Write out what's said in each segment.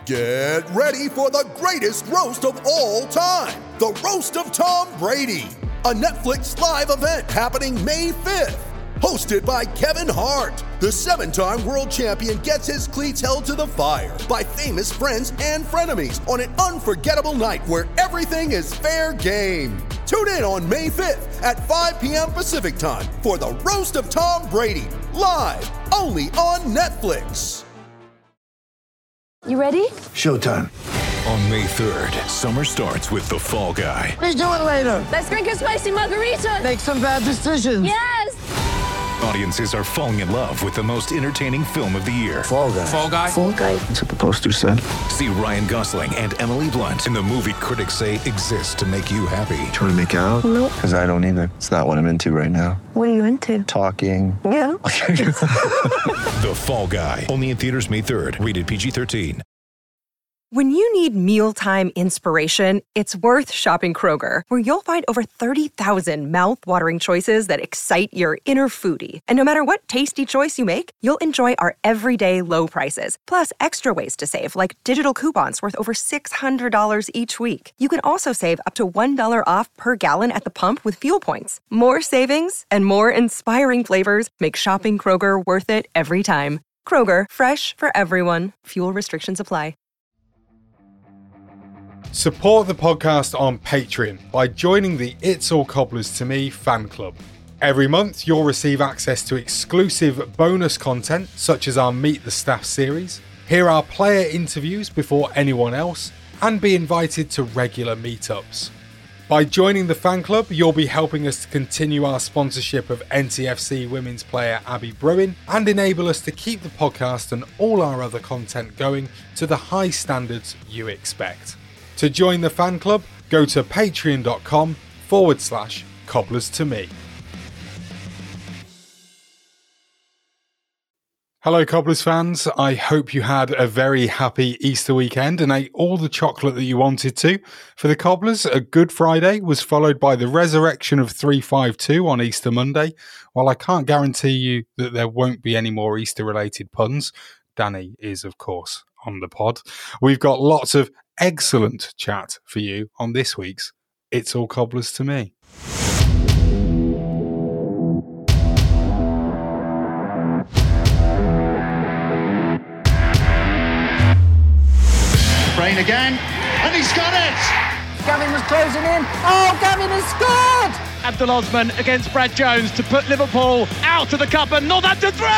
Get ready for the greatest roast of all time, the Roast of Tom Brady, a Netflix live event happening May 5th. Hosted by Kevin Hart, the 7-time world champion gets his cleats held to the fire by famous friends and frenemies on an unforgettable night where everything is fair game. Tune in on May 5th at 5 p.m. Pacific time for the Roast of Tom Brady, live only on Netflix. You ready? Showtime. On May 3rd, summer starts with The Fall Guy. Let's do it later. Let's drink a spicy margarita. Make some bad decisions. Yes! Audiences are falling in love with the most entertaining film of the year. Fall Guy. Fall Guy? Fall Guy. That's what the poster said. See Ryan Gosling and Emily Blunt in the movie critics say exists to make you happy. Trying to make it out? Nope. Because I don't either. It's not what I'm into right now. What are you into? Talking. Yeah. The Fall Guy. Only in theaters May 3rd. Rated PG-13. When you need mealtime inspiration, it's worth shopping Kroger, where you'll find over 30,000 mouth-watering choices that excite your inner foodie. And no matter what tasty choice you make, you'll enjoy our everyday low prices, plus extra ways to save, like digital coupons worth over $600 each week. You can also save up to $1 off per gallon at the pump with fuel points. More savings and more inspiring flavors make shopping Kroger worth it every time. Kroger, fresh for everyone. Fuel restrictions apply. Support the podcast on Patreon by joining the It's All Cobblers to Me fan club. Every month, you'll receive access to exclusive bonus content, such as our Meet the Staff series, hear our player interviews before anyone else, and be invited to regular meetups. By joining the fan club, you'll be helping us to continue our sponsorship of NTFC women's player Abby Bruin and enable us to keep the podcast and all our other content going to the high standards you expect. To join the fan club, go to patreon.com/cobblers to me. Hello Cobblers fans, I hope you had a very happy Easter weekend and ate all the chocolate that you wanted to. For the Cobblers, a Good Friday was followed by the resurrection of 352 on Easter Monday. While I can't guarantee you that there won't be any more Easter related puns, Danny is of course on the pod. We've got lots of excellent chat for you on this week's It's All Cobblers to Me. Brain again, and he's got it! Gavin was closing in. Oh, Gavin has scored! Abdul Osman against Brad Jones to put Liverpool out of the cup, and Northampton 3!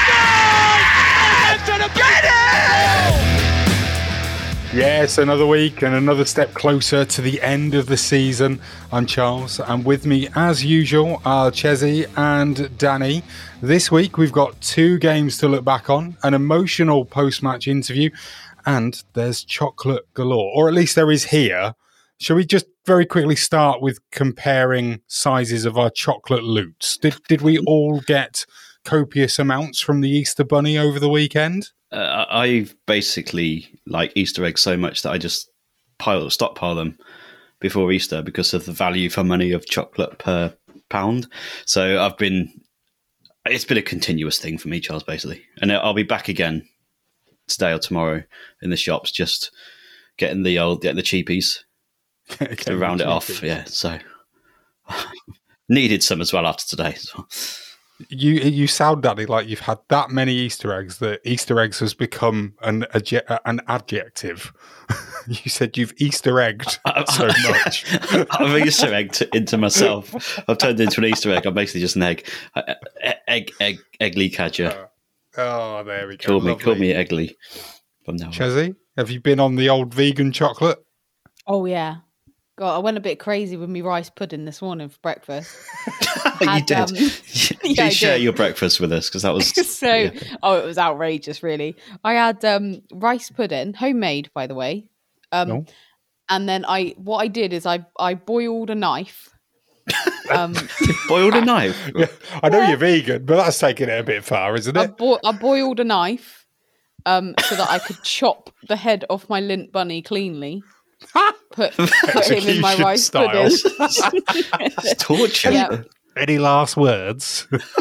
Get it! Yes, another week and another step closer to the end of the season. I'm Charles, and with me, as usual, are Chezzy and Danny. This week, we've got 2 games to look back on, an emotional post-match interview, and there's chocolate galore, or at least there is here. Shall we just very quickly start with comparing sizes of our chocolate loots? Did we all get copious amounts from the Easter Bunny over the weekend? I basically like Easter eggs so much that I just stockpile them before Easter because of the value for money of chocolate per pound. So it's been a continuous thing for me, Charles, basically. And I'll be back again today or tomorrow in the shops, just getting the cheapies to round it off. Yeah, so needed some as well after today. So. You sound, Danny, like you've had that many Easter eggs that Easter eggs has become an adjective. You said you've Easter egged so much. I've Easter egged into myself. I've turned into an Easter egg. I'm basically just an egg. Eggly catcher. Oh, there we go. Call me Eggly from now on. Chezzy, have you been on the old vegan chocolate? Oh, yeah. God, I went a bit crazy with my rice pudding this morning for breakfast. You did. You did share your breakfast with us because that was... it was outrageous, really. I had rice pudding, homemade, by the way. No. And then what I did is I boiled a knife. Boiled a knife? Yeah, I know you're vegan, but that's taking it a bit far, isn't it? I boiled a knife so that I could chop the head off my lint bunny cleanly. Put him in my rice pudding. It's torture. Yeah. Any last words?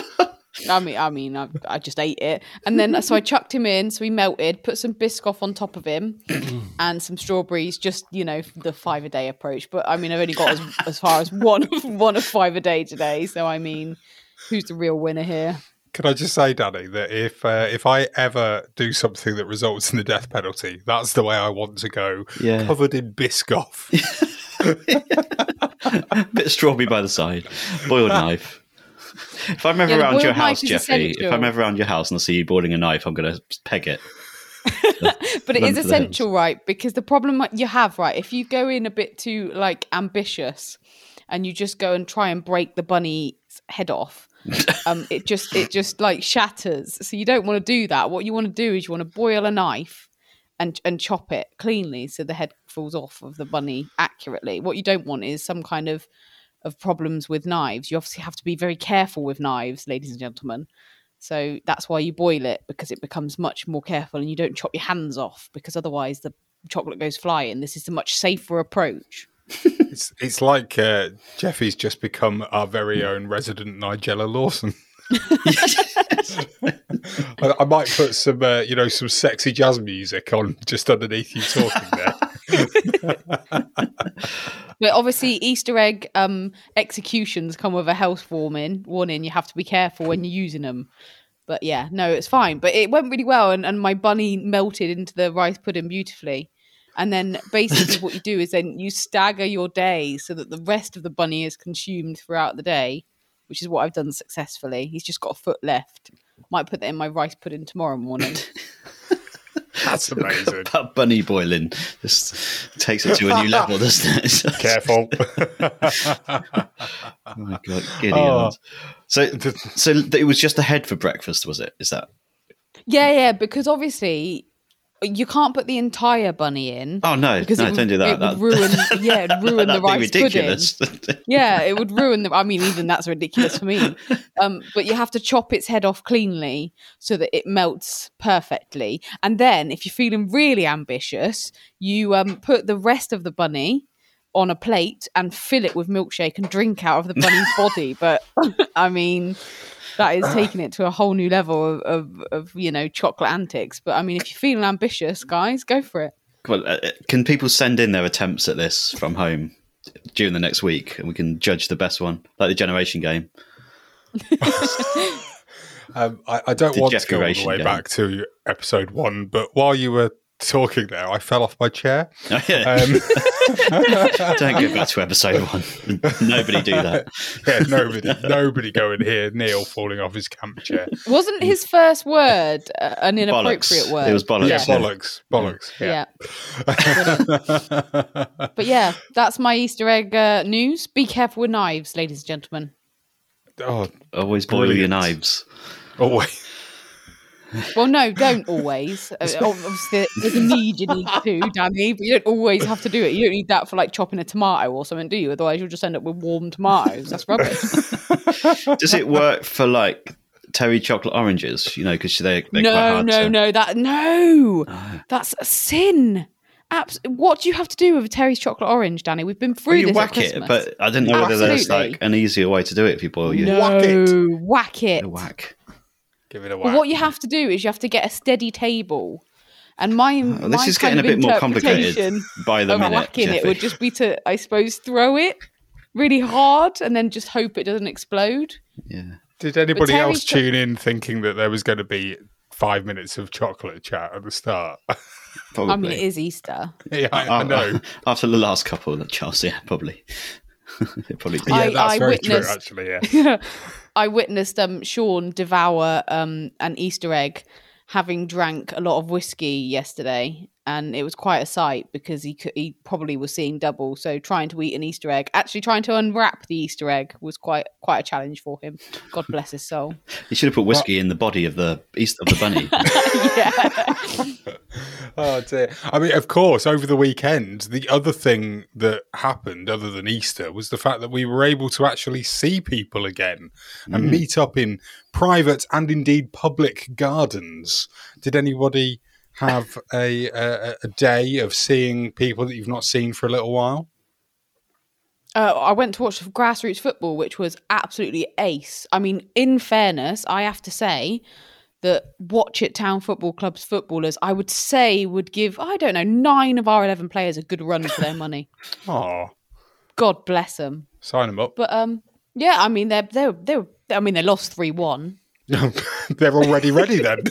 I just ate it. And then, so I chucked him in, so he melted, put some Biscoff on top of him and some strawberries, just, the 5-a-day approach. But, I've only got as far as one of 5 a day today. So, who's the real winner here? Can I just say, Danny, that if I ever do something that results in the death penalty, that's the way I want to go, covered in Biscoff. Bit of strawberry by the side, boiled knife. If I'm ever around your house, Jeffy, if I'm ever around your house and I see you boiling a knife, I'm going to peg it. But it is essential, right? Because the problem you have, right, if you go in a bit too ambitious and you just go and try and break the bunny's head off, it just shatters. So you don't want to do that. What you want to do is you want to boil a knife and chop it cleanly so the head falls off of the bunny accurately. What you don't want is some kind of problems with knives. You obviously have to be very careful with knives, ladies and gentlemen. So that's why you boil it, because it becomes much more careful, and you don't chop your hands off, because otherwise the chocolate goes flying. This is a much safer approach. It's like Jeffy's just become our very own resident Nigella Lawson. I might put some, some sexy jazz music on just underneath you talking there. But obviously, Easter egg executions come with a health warning. You have to be careful when you're using them. But yeah, no, it's fine. But it went really well, and my bunny melted into the rice pudding beautifully. And then basically what you do is then you stagger your day so that the rest of the bunny is consumed throughout the day, which is what I've done successfully. He's just got a foot left. Might put that in my rice pudding tomorrow morning. That's amazing. That bunny boiling just takes it to a new level, doesn't it? Careful. Oh my God, Gideon. So it was just the head for breakfast, was it? Is that? Yeah, because obviously you can't put the entire bunny in. Oh no, don't do that. It would ruin the rice ridiculous. pudding. Yeah, it would ruin even that's ridiculous for me. But you have to chop its head off cleanly so that it melts perfectly. And then if you're feeling really ambitious, you put the rest of the bunny on a plate and fill it with milkshake and drink out of the bunny's body. But that is taking it to a whole new level of chocolate antics. But if you're feeling ambitious, guys, go for it. Well, can people send in their attempts at this from home during the next week, and we can judge the best one, like the Generation Game? I don't want to go all the way back to episode 1, but while you were talking there, I fell off my chair. Oh, yeah. Don't go back to episode 1. Nobody do that. Yeah, nobody go in here. Neil falling off his camp chair. Wasn't his first word an inappropriate bollocks. word? It was bollocks. Yeah, bollocks. Yeah. But yeah, that's my Easter egg news. Be careful with knives, ladies and gentlemen. Oh, always boil your knives. Always. Well, no, don't always. Obviously, there's a need you need to, Danny, but you don't always have to do it. You don't need that for chopping a tomato or something, do you? Otherwise, you'll just end up with warm tomatoes. That's rubbish. Does it work for Terry chocolate oranges? Because they're quite hard No, that's a sin. What do you have to do with a Terry's chocolate orange, Danny? We've been through this whack at Christmas. it, but I didn't know whether there's an easier way to do it if you boil your... No, whack it. Whack. Give it a whack. Well, what you have to do is you have to get a steady table. And this is getting a bit more complicated by the minute. Whacking it would just be to, I suppose, throw it really hard and then just hope it doesn't explode. Yeah. Did anybody else tune in thinking that there was going to be 5 minutes of chocolate chat at the start? Probably. It is Easter. Yeah, I know. After the last couple of Charles, yeah, probably. Probably. Yeah, that's very true, actually, yeah. I witnessed Sean devour an Easter egg, having drank a lot of whiskey yesterday, and it was quite a sight because he probably was seeing double. So trying to eat an Easter egg, actually trying to unwrap the Easter egg, was quite a challenge for him. God bless his soul. You should have put whiskey in the body of the bunny. Yeah. Oh dear. Of course, over the weekend, the other thing that happened other than Easter was the fact that we were able to actually see people again and meet up in private and indeed public gardens. Did anybody have a day of seeing people that you've not seen for a little while? I went to watch grassroots football, which was absolutely ace. I mean, in fairness, I have to say that Watch It Town Football Club's footballers, I would say, would give, 9 of our 11 players a good run for their money. Oh, God bless them. Sign them up. But yeah, I mean, they lost 3-1. They're already ready then.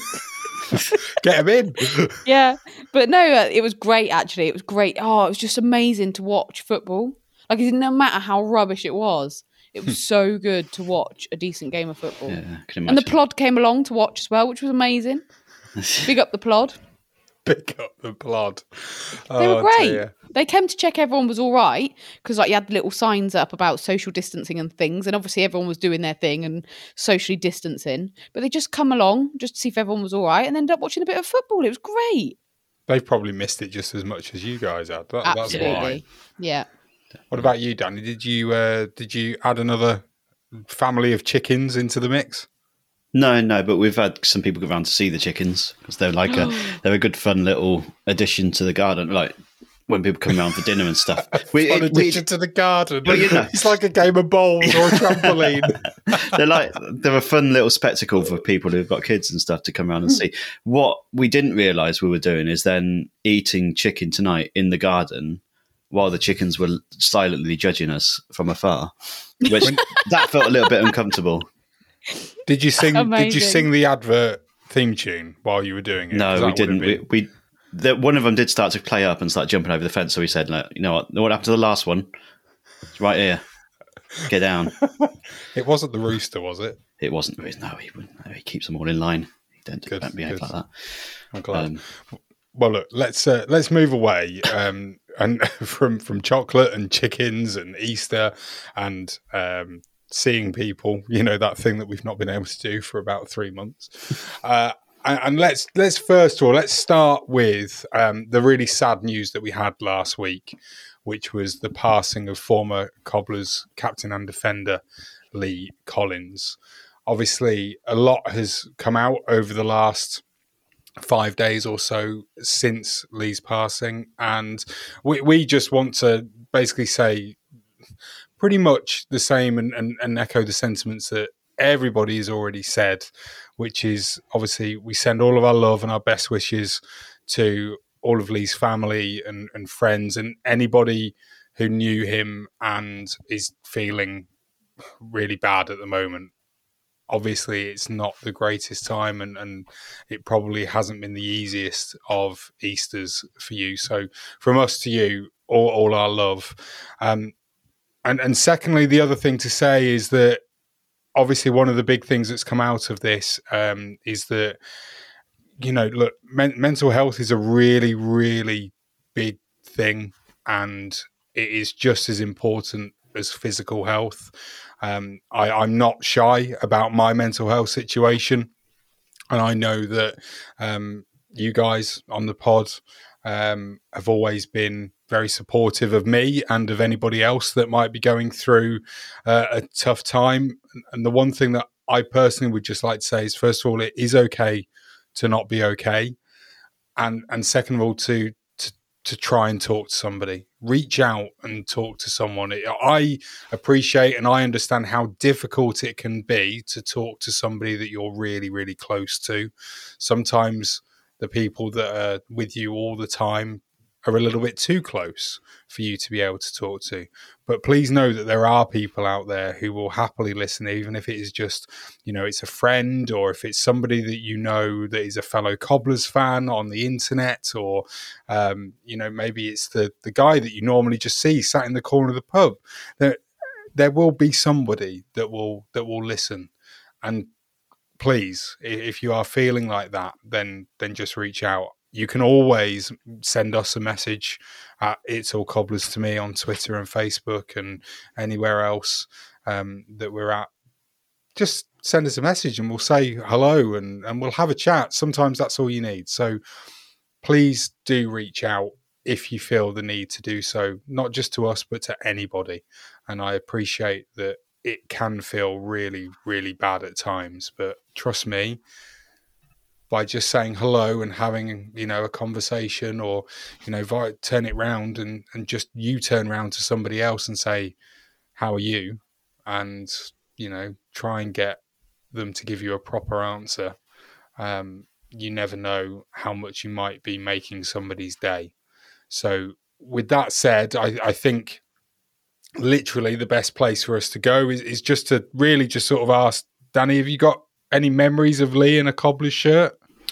Get them in. Yeah, but no, it was great. Actually, it was great. Oh, it was just amazing to watch football. Like, no matter how rubbish it was so good to watch a decent game of football. Yeah, I can imagine. And the Plod came along to watch as well, which was amazing. Big up the Plod. Big up the Plod. They were great. Dear. They came to check everyone was all right, because like you had little signs up about social distancing and things, and obviously everyone was doing their thing and socially distancing. But they just come along just to see if everyone was all right, and ended up watching a bit of football. It was great. They've probably missed it just as much as you guys had. Absolutely. That's why. Yeah. What about you, Danny? Did you add another family of chickens into the mix? No, but we've had some people go around to see the chickens because they're like they're a good fun little addition to the garden. Like when people come around for dinner and stuff. Fun addition to the garden. Well, you know. It's like a game of bowls or a trampoline. They're a fun little spectacle for people who've got kids and stuff to come around and see. What we didn't realise we were doing is then eating chicken tonight in the garden while the chickens were silently judging us from afar, which that felt a little bit uncomfortable. Did you sing? Amazing. Did you sing the advert theme tune while you were doing it? No, we didn't. One of them did start to play up and start jumping over the fence. So we said, like, you know what happened to the last one? It's right here. Get down. It wasn't the rooster, was it? It wasn't. No, he wouldn't. No, he keeps them all in line. He don't behave like that. I'm glad. Well, look, let's move away and from chocolate and chickens and Easter and seeing people. You know, that thing that we've not been able to do for about 3 months. And let's first of all let's start with the really sad news that we had last week, which was the passing of former Cobblers captain and defender Lee Collins. Obviously, a lot has come out over the last 5 days or so since Lee's passing, and we just want to basically say pretty much the same and echo the sentiments that everybody has already said, which is obviously we send all of our love and our best wishes to all of Lee's family and friends and anybody who knew him and is feeling really bad at the moment. Obviously, it's not the greatest time and it probably hasn't been the easiest of Easters for you. So from us to you, all our love. And secondly, the other thing to say is that obviously one of the big things that's come out of this is that, you know, look, mental health is a really, really big thing and it is just as important as physical health. I'm not shy about my mental health situation. And I know that you guys on the pod have always been very supportive of me and of anybody else that might be going through a tough time. And the one thing that I personally would just like to say is, first of all, it is okay to not be okay. And second of all, to try and talk to somebody. Reach out and talk to someone. I appreciate and I understand how difficult it can be to talk to somebody that you're really, really close to. Sometimes the people that are with you all the time are a little bit too close for you to be able to talk to. But please know that there are people out there who will happily listen, even if it is just, you know, it's a friend or if it's somebody that you know that is a fellow Cobblers fan on the internet or, you know, maybe it's the guy that you normally just see sat in the corner of the pub. There will be somebody that will listen. And please, if you are feeling like that, then just reach out. You can always send us a message at It's All Cobblers to me on Twitter and Facebook and anywhere else that we're at. Just send us a message and we'll say hello and we'll have a chat. Sometimes that's all you need. So please do reach out if you feel the need to do so, not just to us, but to anybody. And I appreciate that it can feel really, really bad at times. But trust me, by just saying hello and having, a conversation, or, turn it round and just you turn around to somebody else and say, how are you? And, try and get them to give you a proper answer. You never know how much you might be making somebody's day. So with that said, I think literally the best place for us to go is just to really just sort of ask, Danny, have you got any memories of Lee in a Cobblers shirt?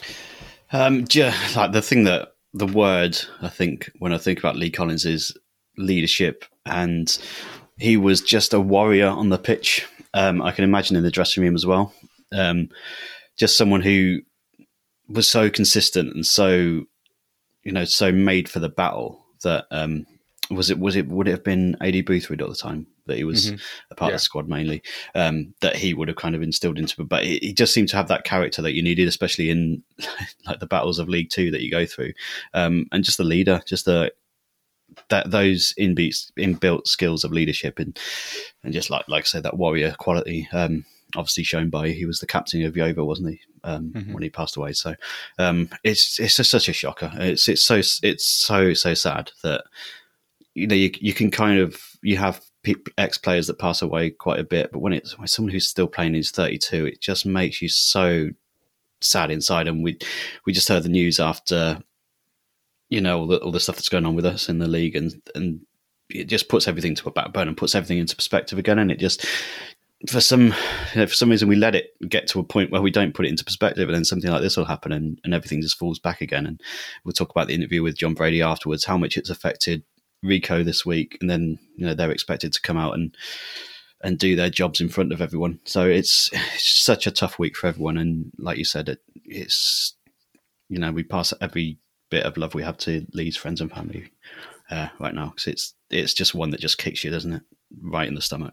Like the word I think when I think about Lee Collins is leadership, and he was just a warrior on the pitch. I can imagine in the dressing room as well. Just someone who was so consistent and so, so made for the battle that would it have been AD Boothroyd at the time that he was a part of the squad mainly, that he would have kind of instilled into, but he just seemed to have that character that you needed, especially in like the battles of League Two that you go through, and just the leader, just those inbuilt skills of leadership and just like I said, that warrior quality, obviously shown by he was the captain of Yeovil, wasn't he, when he passed away. So it's just such a shocker. It's so sad that you can kind of, you have ex-players that pass away quite a bit, but when someone who's still playing who's 32, it just makes you so sad inside. And we just heard the news after, all the stuff that's going on with us in the league, and it just puts everything to a back burner and puts everything into perspective again. And it just, for some reason, we let it get to a point where we don't put it into perspective, and then something like this will happen, and everything just falls back again. And we'll talk about the interview with John Brady afterwards, how much it's affected Rico this week, and then they're expected to come out and do their jobs in front of everyone. So it's such a tough week for everyone. And like you said, it's we pass every bit of love we have to Lee's friends and family right now, because it's just one that just kicks you, doesn't it, right in the stomach.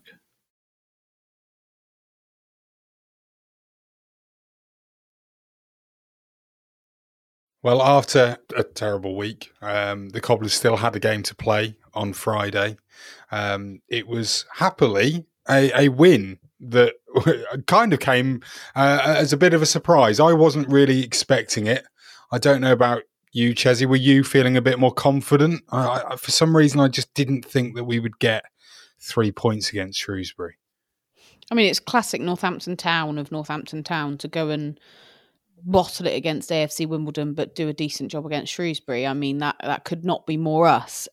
Well, after a terrible week, the Cobblers still had a game to play on Friday. It was happily a win that kind of came as a bit of a surprise. I wasn't really expecting it. I don't know about you, Chesy. Were you feeling a bit more confident? For some reason, I just didn't think that we would get 3 points against Shrewsbury. I mean, it's classic Northampton Town to go and bottle it against AFC Wimbledon, but do a decent job against Shrewsbury. I mean, that could not be more us.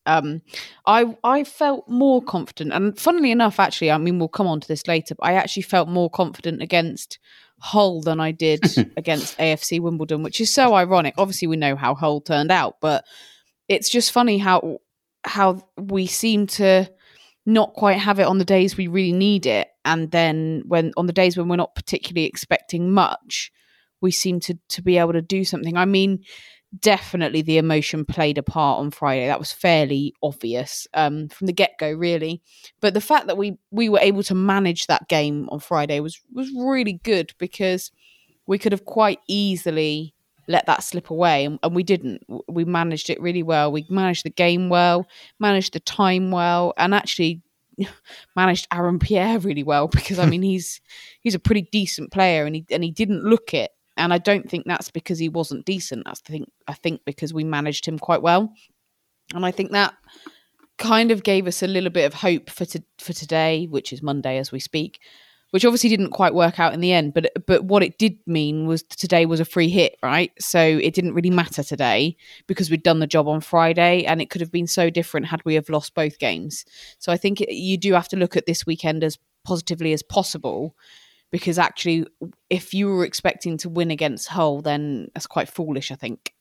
I felt more confident, and funnily enough, actually, I mean, we'll come on to this later, but I actually felt more confident against Hull than I did against AFC Wimbledon, which is so ironic. Obviously, we know how Hull turned out, but it's just funny how we seem to not quite have it on the days we really need it, and then on the days when we're not particularly expecting much, we seem to be able to do something. I mean, definitely the emotion played a part on Friday. That was fairly obvious from the get-go, really. But the fact that we were able to manage that game on Friday was really good, because we could have quite easily let that slip away, and we didn't. We managed it really well. We managed the game well, managed the time well, and actually managed Aaron Pierre really well, because I mean he's a pretty decent player, and he didn't look it. And I don't think that's because he wasn't decent. I think because we managed him quite well. And I think that kind of gave us a little bit of hope for today, which is Monday as we speak, which obviously didn't quite work out in the end. But what it did mean was today was a free hit, right? So it didn't really matter today, because we'd done the job on Friday, and it could have been so different had we have lost both games. So I think you do have to look at this weekend as positively as possible, because actually, if you were expecting to win against Hull, then that's quite foolish, I think.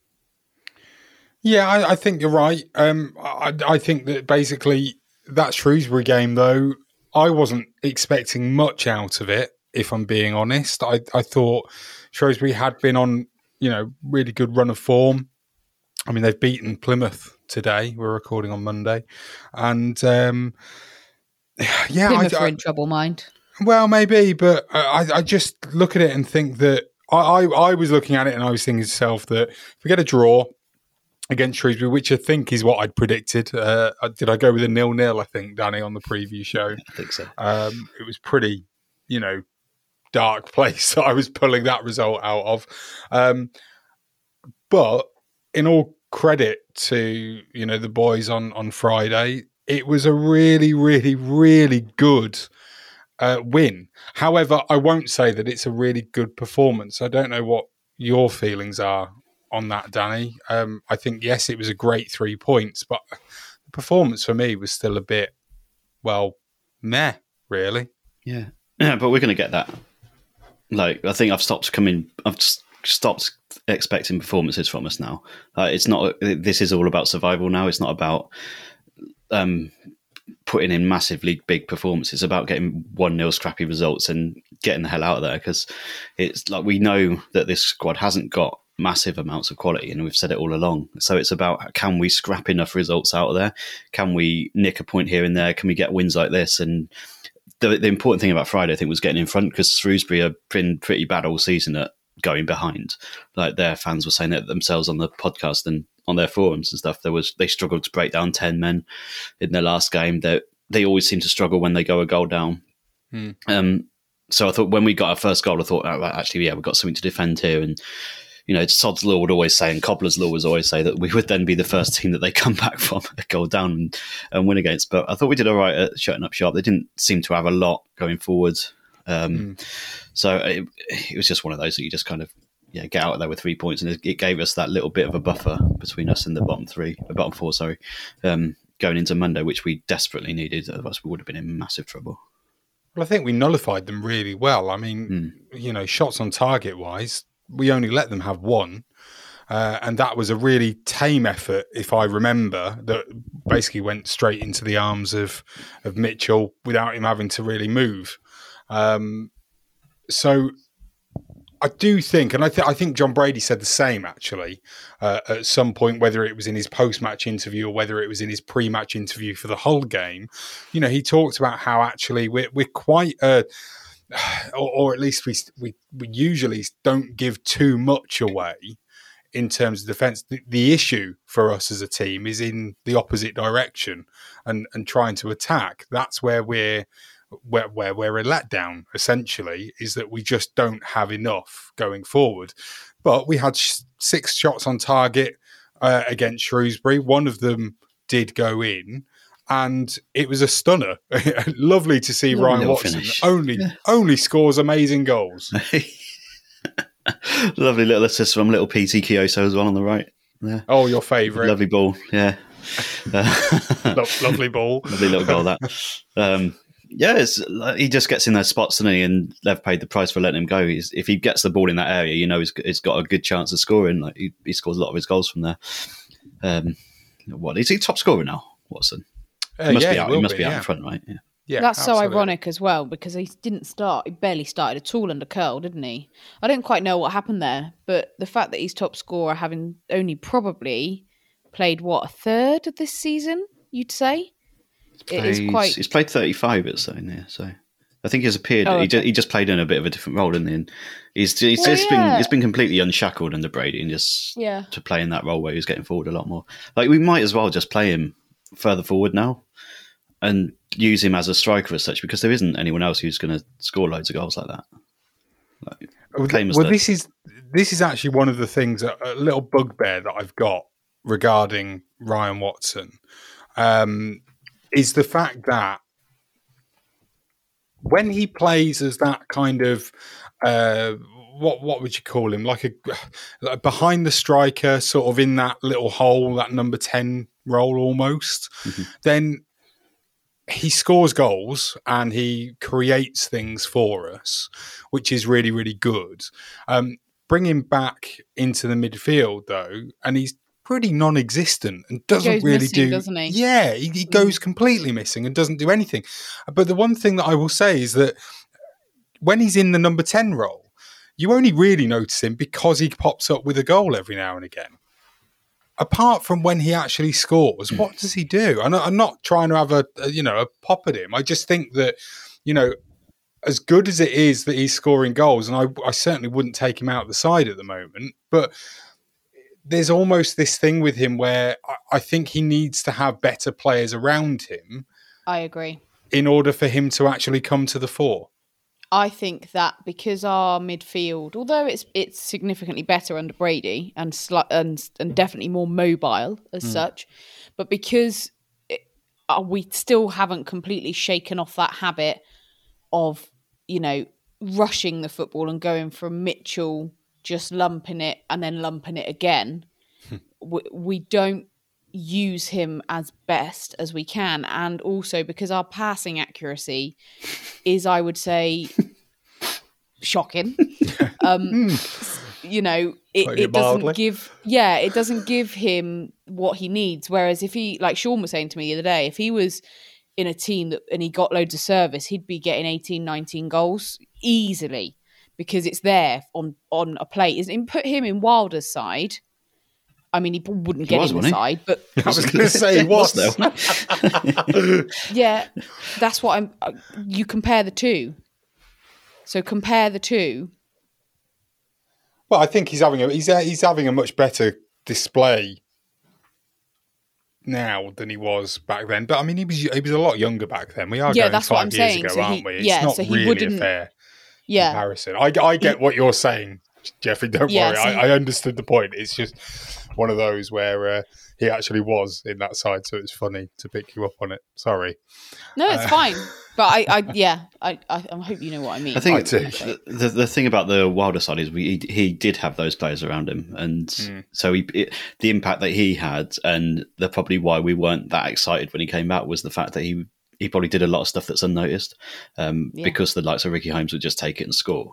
Yeah, I think you're right. I think that basically that Shrewsbury game, though, I wasn't expecting much out of it, if I'm being honest. I thought Shrewsbury had been on, really good run of form. I mean, they've beaten Plymouth today. We're recording on Monday. And, Plymouth are in trouble, mind. Well, maybe, but I just look at it and think that I was looking at it and I was thinking to myself that if we get a draw against Shrewsbury, which I think is what I'd predicted. Did I go with a 0-0, I think, Danny, on the preview show? I think so. It was pretty, dark place that I was pulling that result out of. But in all credit to, the boys on Friday, it was a really, really, really good win. However, I won't say that it's a really good performance. I don't know what your feelings are on that, Danny. I think, yes, it was a great 3 points, but the performance for me was still a bit, meh, really. Yeah, but we're going to get that. I think I've stopped expecting performances from us now. It's not. This is all about survival now. It's not about putting in massively big performances. It's about getting 1-0 scrappy results and getting the hell out of there, because it's like we know that this squad hasn't got massive amounts of quality, and we've said it all along. So it's about, can we scrap enough results out of there? Can we nick a point here and there? Can we get wins like this? And the important thing about Friday, I think, was getting in front, because Shrewsbury have been pretty bad all season at going behind. Like, their fans were saying it themselves on the podcast and on their forums and stuff. They struggled to break down 10 men in their last game. They always seem to struggle when they go a goal down. So I thought when we got our first goal, I thought, we've got something to defend here. And Sod's Law would always say, and Cobbler's Law would always say, that we would then be the first team that they come back from a goal down and win against. But I thought we did all right at shutting up shop. They didn't seem to have a lot going forward. So it was just one of those that you just kind of get out of there with 3 points, and it gave us that little bit of a buffer between us and the bottom four, going into Monday, which we desperately needed. Otherwise, we would have been in massive trouble. Well, I think we nullified them really well. I mean, shots on target wise, we only let them have one. And that was a really tame effort, if I remember, that basically went straight into the arms of Mitchell without him having to really move. So I do think, and I think John Brady said the same, actually, at some point, whether it was in his post-match interview or whether it was in his pre-match interview for the whole game. He talked about how actually we're quite... or at least we usually don't give too much away in terms of defence. The issue for us as a team is in the opposite direction and trying to attack. That's where we're a letdown, essentially, is that we just don't have enough going forward. But we had 6 shots on target against Shrewsbury. One of them did go in, and it was a stunner. Lovely to see Ryan Watson only scores amazing goals. Lovely little assist from little PT Kioso as well on the right. Yeah. Oh, your favourite. Lovely ball, yeah. Lovely ball. Lovely little goal, that. He just gets in those spots, doesn't he? And they've paid the price for letting him go. If he gets the ball in that area, he's got a good chance of scoring. Like he scores a lot of his goals from there. Is he top scorer now, Watson? He must be out in front, right? Yeah, that's absolutely. So ironic as well, because he didn't start. He barely started at all under Curl, didn't he? I don't quite know what happened there, but the fact that he's top scorer, having only probably played a third of this season, you'd say, He's played 35. It's saying there, so I think he's appeared. Oh, okay. He just played in a bit of a different role, didn't he? And he's been completely unshackled under Brady, and just to play in that role where he was getting forward a lot more. Like, we might as well just play him further forward now and use him as a striker as such, because there isn't anyone else who's going to score loads of goals like that. This is actually one of the things, a little bugbear that I've got regarding Ryan Watson, is the fact that when he plays as that kind of what would you call him, like a behind the striker, sort of in that little hole, that number 10 role almost, then he scores goals and he creates things for us, which is really, really good. Bring him back into the midfield, though, and he's pretty non-existent and doesn't really do. Doesn't he? Yeah, he goes completely missing and doesn't do anything. But the one thing that I will say is that when he's in the number 10 role, you only really notice him because he pops up with a goal every now and again. Apart from when he actually scores, what does he do? I'm not trying to have a pop at him. I just think that, as good as it is that he's scoring goals, and I certainly wouldn't take him out of the side at the moment, but there's almost this thing with him where I think he needs to have better players around him. I agree. In order for him to actually come to the fore. I think that because our midfield, although it's significantly better under Brady and definitely more mobile as such, but because we still haven't completely shaken off that habit of, rushing the football and going from Mitchell just lumping it and then lumping it again. We don't use him as best as we can, and also because our passing accuracy is, I would say, shocking. It doesn't give him what he needs. Whereas if he, like Sean was saying to me the other day, if he was in a team and he got loads of service, he'd be getting 18, 19 goals easily because it's there on a plate. Put him in Wilder's side. I mean, he wouldn't get in the side, but I was going to say he was though. Yeah, that's what you compare the two. So compare the two. Well, I think he's having a much better display now than he was back then. But I mean, he was a lot younger back then. We are going that's 5 what I'm years saying. ago, aren't we? It's not really a fair comparison. I get what you're saying, Jeffrey. Don't worry. I understood the point. It's just one of those where he actually was in that side, so it's funny to pick you up on it. Sorry. No, it's fine. But I hope you know what I mean. I think the thing about the Wilder side is he did have those players around him, and so the impact that he had, and probably why we weren't that excited when he came out was the fact that he probably did a lot of stuff that's unnoticed, because the likes of Ricky Holmes would just take it and score.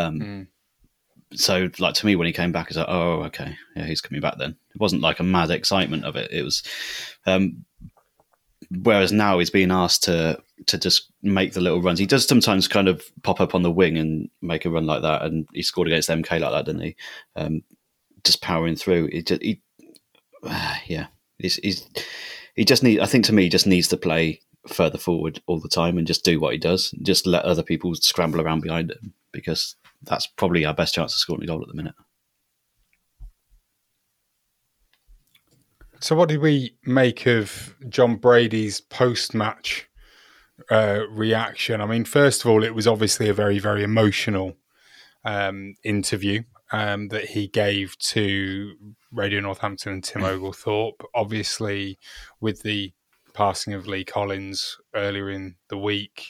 So, like, to me, when he came back, it's like, oh, okay, yeah, he's coming back then. It wasn't like a mad excitement of it. It was, whereas now he's being asked to just make the little runs. He does sometimes kind of pop up on the wing and make a run like that, and he scored against MK like that, didn't he? Just powering through. He just needs. I think to me, he just needs to play further forward all the time and just do what he does. Just let other people scramble around behind him, because that's probably our best chance of scoring a goal at the minute. So what did we make of John Brady's post-match reaction? I mean, first of all, it was obviously a very, very emotional interview that he gave to Radio Northampton and Tim Oglethorpe. Obviously, with the passing of Lee Collins earlier in the week,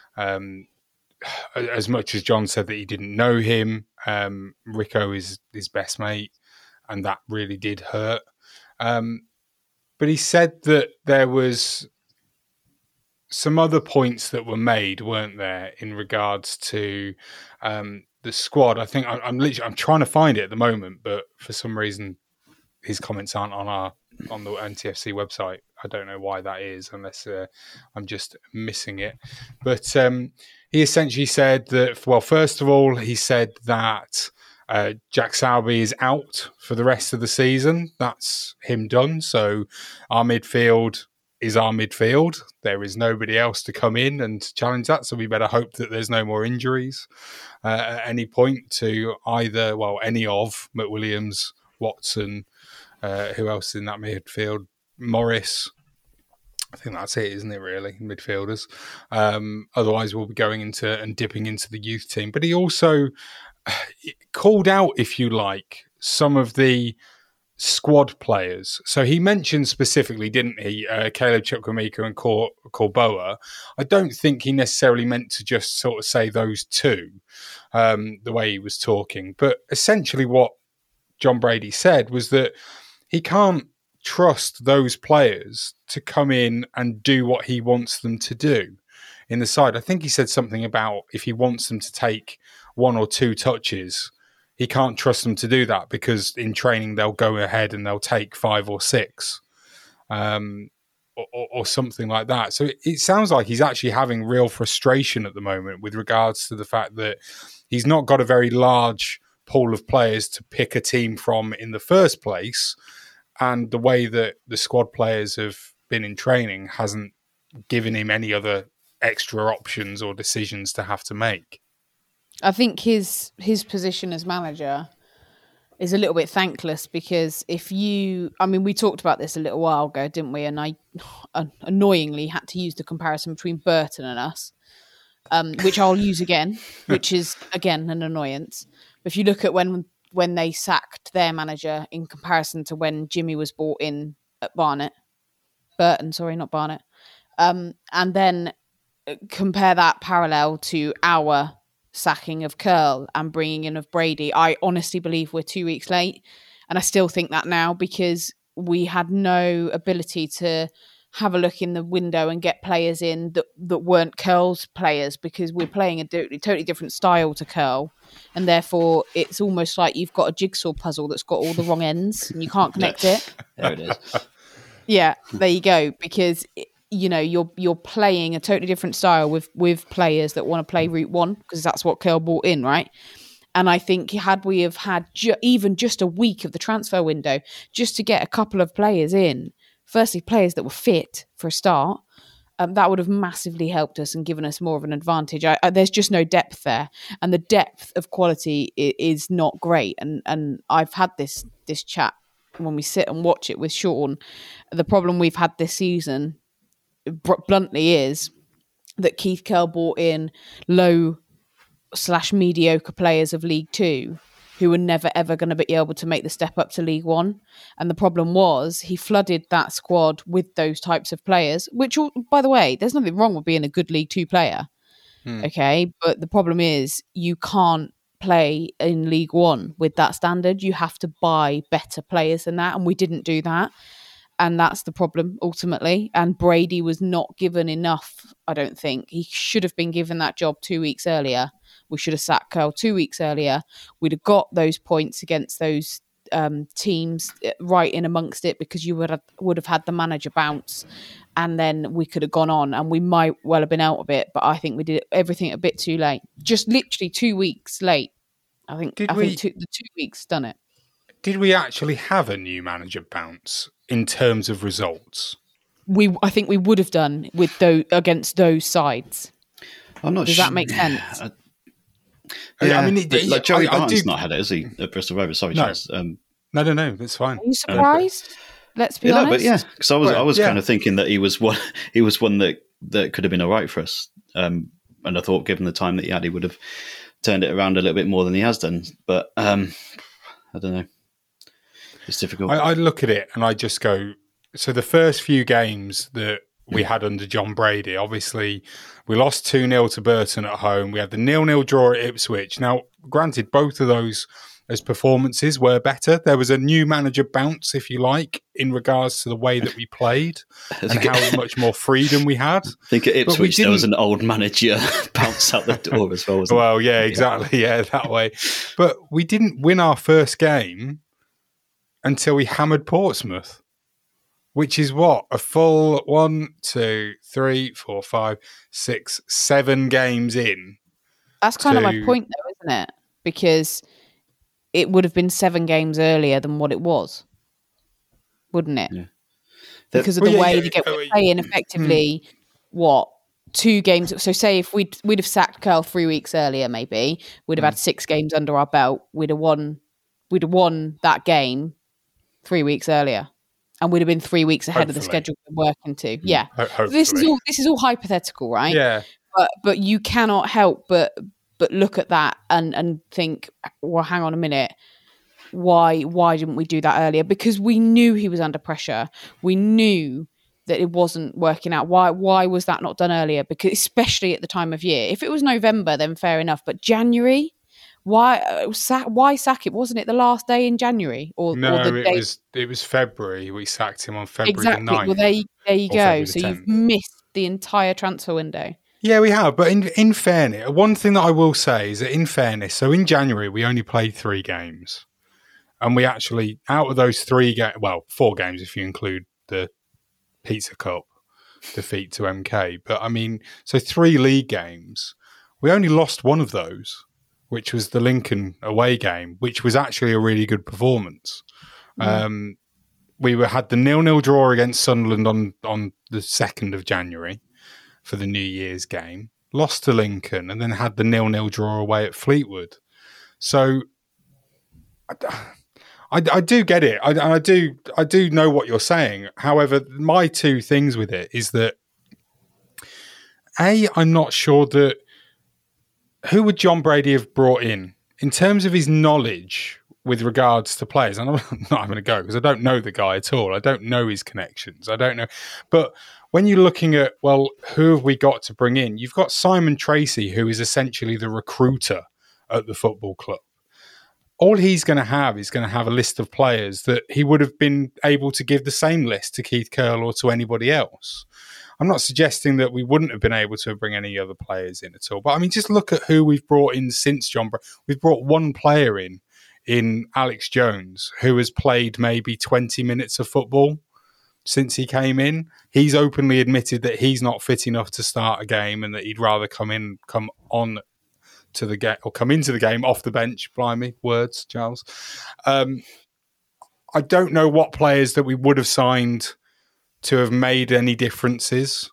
as much as John said that he didn't know him, Rico is his best mate, and that really did hurt. But he said that there was some other points that were made, weren't there, in regards to the squad. I think I'm trying to find it at the moment, but for some reason his comments aren't on the NTFC website. I don't know why that is, unless I'm just missing it. But he essentially said that, well, first of all, he said that Jack Sowerby is out for the rest of the season. That's him done. So our midfield is our midfield. There is nobody else to come in and challenge that. So we better hope that there's no more injuries at any point to either, any of McWilliams, Watson, who else is in that midfield? Morris. I think that's it, isn't it, really, midfielders? Otherwise, we'll be going into and dipping into the youth team. But he also called out, if you like, some of the squad players. So he mentioned specifically, didn't he, Caleb Chukwuemeka and Corboa. I don't think he necessarily meant to just sort of say those two, the way he was talking. But essentially what John Brady said was that he can't trust those players to come in and do what he wants them to do in the side. I think he said something about if he wants them to take 1 or 2 touches, he can't trust them to do that because in training they'll go ahead and they'll take 5 or 6 or something like that. So it sounds like he's actually having real frustration at the moment with regards to the fact that he's not got a very large pool of players to pick a team from in the first place. And the way that the squad players have been in training hasn't given him any other extra options or decisions to have to make. I think his position as manager is a little bit thankless because we talked about this a little while ago, didn't we? And I annoyingly had to use the comparison between Burton and us. which I'll use again, which is, again, an annoyance. If you look at when they sacked their manager in comparison to when Jimmy was brought in at Burton, not Barnet, and then compare that parallel to our sacking of Curl and bringing in of Brady, I honestly believe we're 2 weeks late. And I still think that now, because we had no ability to have a look in the window and get players in that weren't Curl's players, because we're playing a totally different style to Curl. And therefore, it's almost like you've got a jigsaw puzzle that's got all the wrong ends and you can't connect it. There it is. Yeah, there you go. Because, you're playing a totally different style with players that want to play Route 1, because that's what Curl brought in, right? And I think had we have had even just a week of the transfer window, just to get a couple of players in, firstly, players that were fit for a start, that would have massively helped us and given us more of an advantage. There's just no depth there. And the depth of quality is not great. And I've had this chat when we sit and watch it with Sean. The problem we've had this season, bluntly, is that Keith Curl brought in low/mediocre players of League Two who were never ever going to be able to make the step up to League One. And the problem was he flooded that squad with those types of players, which, by the way, there's nothing wrong with being a good League Two player. Okay. But the problem is you can't play in League One with that standard. You have to buy better players than that. And we didn't do that. And that's the problem, ultimately. And Brady was not given enough, I don't think. He should have been given that job 2 weeks earlier. We should have sacked Curl 2 weeks earlier. We'd have got those points against those teams right in amongst it, because you would have had the manager bounce, and then we could have gone on, and we might well have been out of it. But I think we did everything a bit too late. Just literally 2 weeks late. I think the 2 weeks done it. Did we actually have a new manager bounce in terms of results? I think we would have done with against those sides. I'm not sure. Does that make sense? Yeah, I mean, Joey Barton's not had it, has he? At Bristol Rovers, sorry, Chaz. No, that's fine. Are you surprised? Let's be honest. But yeah, because I was kind of thinking that he was one that could have been all right for us, and I thought, given the time that he had, he would have turned it around a little bit more than he has done. But I don't know. It's difficult. I look at it and I just go, so the first few games that we had under John Brady, obviously we lost 2-0 to Burton at home. We had the 0-0 draw at Ipswich. Now, granted, both of those performances were better. There was a new manager bounce, if you like, in regards to the way that we played and how much more freedom we had. I think at Ipswich there was an old manager bounce out the door as well, wasn't well, yeah, exactly. Yeah, that way. But we didn't win our first game until we hammered Portsmouth, which is a full 1, 2, 3, 4, 5, 6, 7 games in. That's kind of my point, though, isn't it? Because it would have been 7 games earlier than what it was, wouldn't it? Yeah. Because of the way they get playing effectively, 2 games. So say if we'd have sacked Curl 3 weeks earlier, maybe we'd have had 6 games under our belt. We'd have won that game 3 weeks earlier, and we'd have been 3 weeks ahead of the schedule we're working to. Yeah, this is all hypothetical, right? Yeah, but you cannot help but look at that and think, well, hang on a minute, why didn't we do that earlier? Because we knew he was under pressure. We knew that it wasn't working out. Why was that not done earlier? Because especially at the time of year, if it was November, then fair enough. But January. Why sack it? Wasn't it the last day in January? It was February. We sacked him on February the 9th. Well, there you go. So you've missed the entire transfer window. Yeah, we have. But in fairness, one thing that I will say is that in fairness, so in January, we only played 3 games. And we actually, out of those 4 games if you include the Pizza Cup defeat to MK. But I mean, so 3 league games. We only lost one of those, which was the Lincoln away game, which was actually a really good performance. We had the 0-0 draw against Sunderland on the 2nd of January for the New Year's game, lost to Lincoln, and then had the 0-0 draw away at Fleetwood. So I do get it. I do know what you're saying. However, my 2 things with it is that, A, I'm not sure that who would John Brady have brought in terms of his knowledge with regards to players? And I'm not having a go because I don't know the guy at all. I don't know his connections. I don't know. But when you're looking at, well, who have we got to bring in? You've got Simon Tracy, who is essentially the recruiter at the football club. All he's going to have is going to have a list of players that he would have been able to give the same list to Keith Curle or to anybody else. I'm not suggesting that we wouldn't have been able to bring any other players in at all. But I mean, just look at who we've brought in since John Brady. We've brought one player in Alex Jones, who has played maybe 20 minutes of football since he came in. He's openly admitted that he's not fit enough to start a game and that he'd rather come into the game off the bench. Blimey, words, Charles. I don't know what players that we would have signed to have made any differences,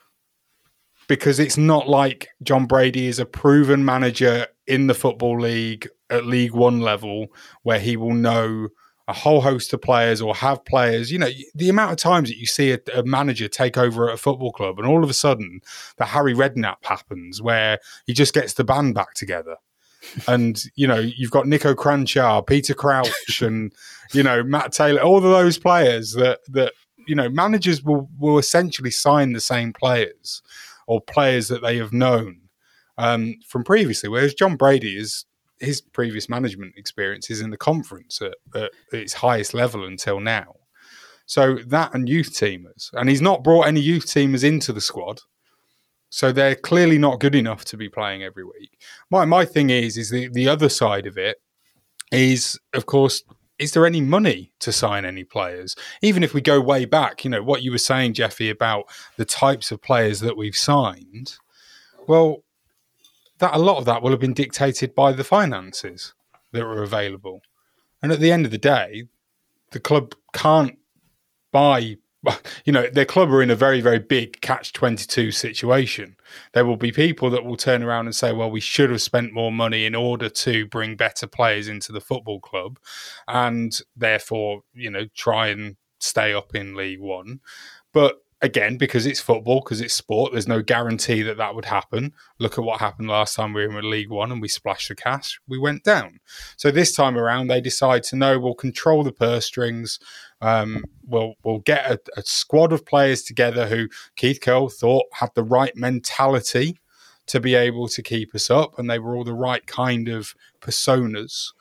because it's not like John Brady is a proven manager in the Football League at League One level where he will know a whole host of players or have players. You know, the amount of times that you see a manager take over at a football club and all of a sudden the Harry Redknapp happens where he just gets the band back together. And, you know, you've got Nico Kranjčar, Peter Crouch and, you know, Matt Taylor, all of those players that you know, managers will essentially sign the same players or players that they have known from previously, whereas John Brady his previous management experience is in the conference at its highest level until now. So that and youth teamers. And he's not brought any youth teamers into the squad. So they're clearly not good enough to be playing every week. My thing is the other side of it is, of course, is there any money to sign any players? Even if we go way back, you know, what you were saying, Jeffy, about the types of players that we've signed, well, that a lot of that will have been dictated by the finances that were available. And at the end of the day, the club can't buy, you know, their club are in a very, very big catch-22 situation. There will be people that will turn around and say, well, we should have spent more money in order to bring better players into the football club and therefore, you know, try and stay up in League One. But again, because it's football, because it's sport, there's no guarantee that would happen. Look at what happened last time we were in League One and we splashed the cash. We went down. So this time around, they decide to know we'll control the purse strings. We'll get a squad of players together who Keith Curle thought had the right mentality to be able to keep us up, and they were all the right kind of personas.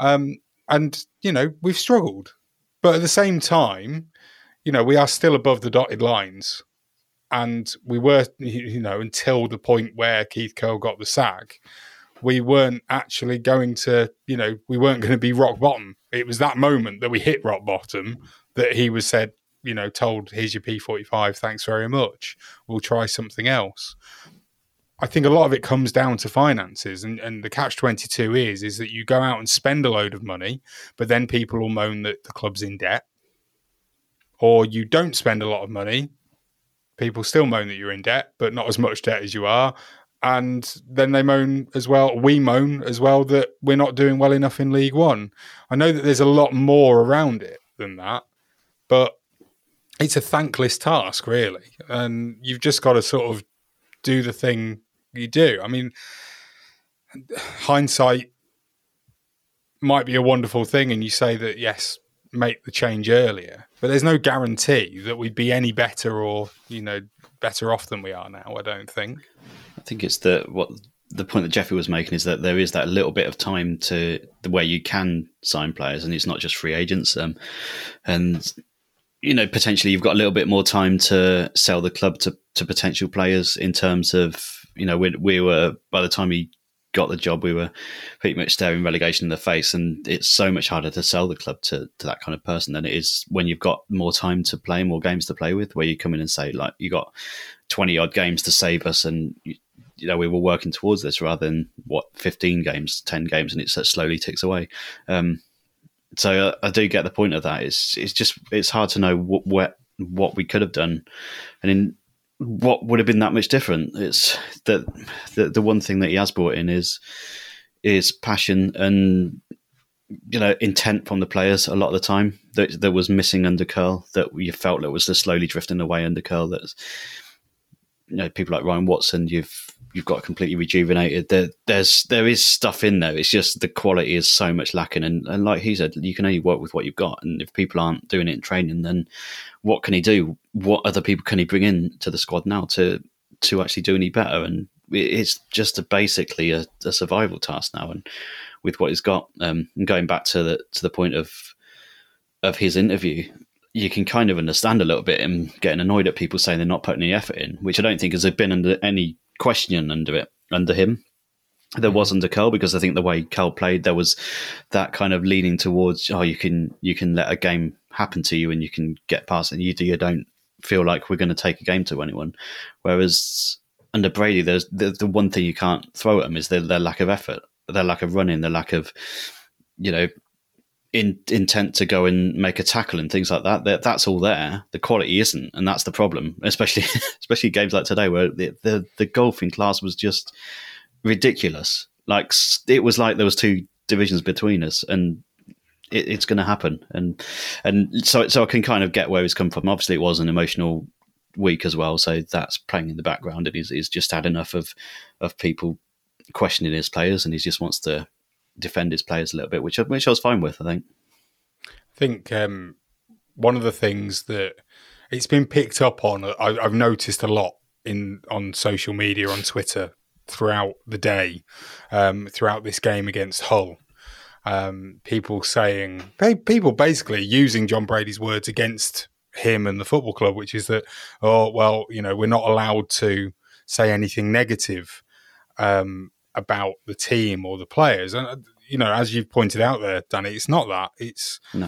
And, you know, we've struggled. But at the same time, you know, we are still above the dotted lines. And we were, you know, until the point where Keith Curle got the sack, we weren't actually going to, you know, we weren't going to be rock bottom. It was that moment that we hit rock bottom that he was said, you know, told, here's your P45, thanks very much. We'll try something else. I think a lot of it comes down to finances, and the catch-22 is that you go out and spend a load of money, but then people will moan that the club's in debt. Or you don't spend a lot of money, people still moan that you're in debt, but not as much debt as you are. And then they moan as well, we moan as well, that we're not doing well enough in League One. I know that there's a lot more around it than that, but it's a thankless task, really. And you've just got to sort of do the thing you do. I mean, hindsight might be a wonderful thing, and you say that, yes, make the change earlier, but there's no guarantee that we'd be any better or, you know, better off than we are now, I don't think. I think it's the point that Jeffy was making is that there is that little bit of time to where you can sign players, and it's not just free agents. And, you know, potentially you've got a little bit more time to sell the club to potential players in terms of, you know, we were, by the time he got the job, we were pretty much staring relegation in the face, and it's so much harder to sell the club to that kind of person than it is when you've got more time to play, more games to play with, where you come in and say, like, you got 20 odd games to save us, and you know, we were working towards this, rather than 15 games, 10 games, and it slowly ticks away. So I do get the point of that. It's hard to know what we could have done, and in what would have been that much different. It's that the one thing that he has brought in is passion and, you know, intent from the players a lot of the time that was missing under Curle, that you felt that was just slowly drifting away under Curle. That's, you know, people like Ryan Watson, you've you've got completely rejuvenated. There is stuff in there. It's just the quality is so much lacking. And like he said, you can only work with what you've got. And if people aren't doing it in training, then what can he do? What other people can he bring in to the squad now to actually do any better? And it's just basically a survival task now. And with what he's got, and going back to the point of his interview, you can kind of understand a little bit him getting annoyed at people saying they're not putting any effort in, which I don't think has been under any question under him. There was under Curl, because I think the way Curl played, there was that kind of leaning towards, you can let a game happen to you and you can get past it. And you don't feel like we're going to take a game to anyone. Whereas under Brady, there's the one thing you can't throw at them is their lack of effort, their lack of running, their lack of, intent to go and make a tackle and things like that. That's all there. The quality isn't, and that's the problem. Especially games like today, where the golfing class was just ridiculous. Like, it was like there was two divisions between us, and it's going to happen. And so I can kind of get where he's come from. Obviously, it was an emotional week as well, so that's playing in the background, and he's just had enough of people questioning his players, and he just wants to defend his players a little bit, which I was fine with. I think one of the things that it's been picked up on, I've noticed a lot on social media, on Twitter throughout the day, throughout this game against Hull. People basically using John Brady's words against him and the football club, which is that, we're not allowed to say anything negative about the team or the players. And, as you've pointed out there, Danny, it's not that. It's, no.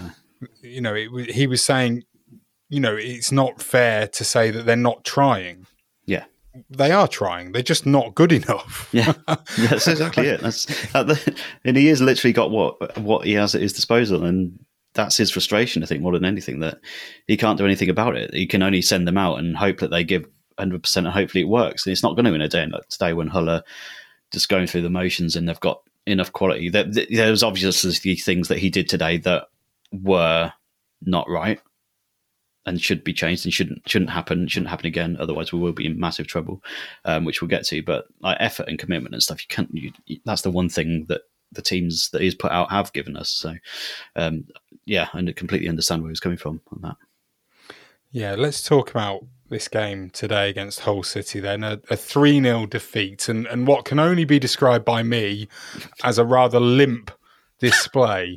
He was saying, it's not fair to say that they're not trying. Yeah. They are trying. They're just not good enough. Yeah, that's exactly it. And he has literally got what he has at his disposal, and that's his frustration, I think, more than anything, that he can't do anything about it. He can only send them out and hope that they give 100%, and hopefully it works. And it's not going to in a day like today when Hull are just going through the motions and they've got enough quality. There was obviously things that he did today that were not right and should be changed and shouldn't happen again. Otherwise, we will be in massive trouble, which we'll get to. But like effort and commitment and stuff, that's the one thing that the teams that he's put out have given us. So, and I completely understand where he's coming from on that. Yeah, let's talk about this game today against Hull City then, a 3-0 defeat, and what can only be described by me as a rather limp display.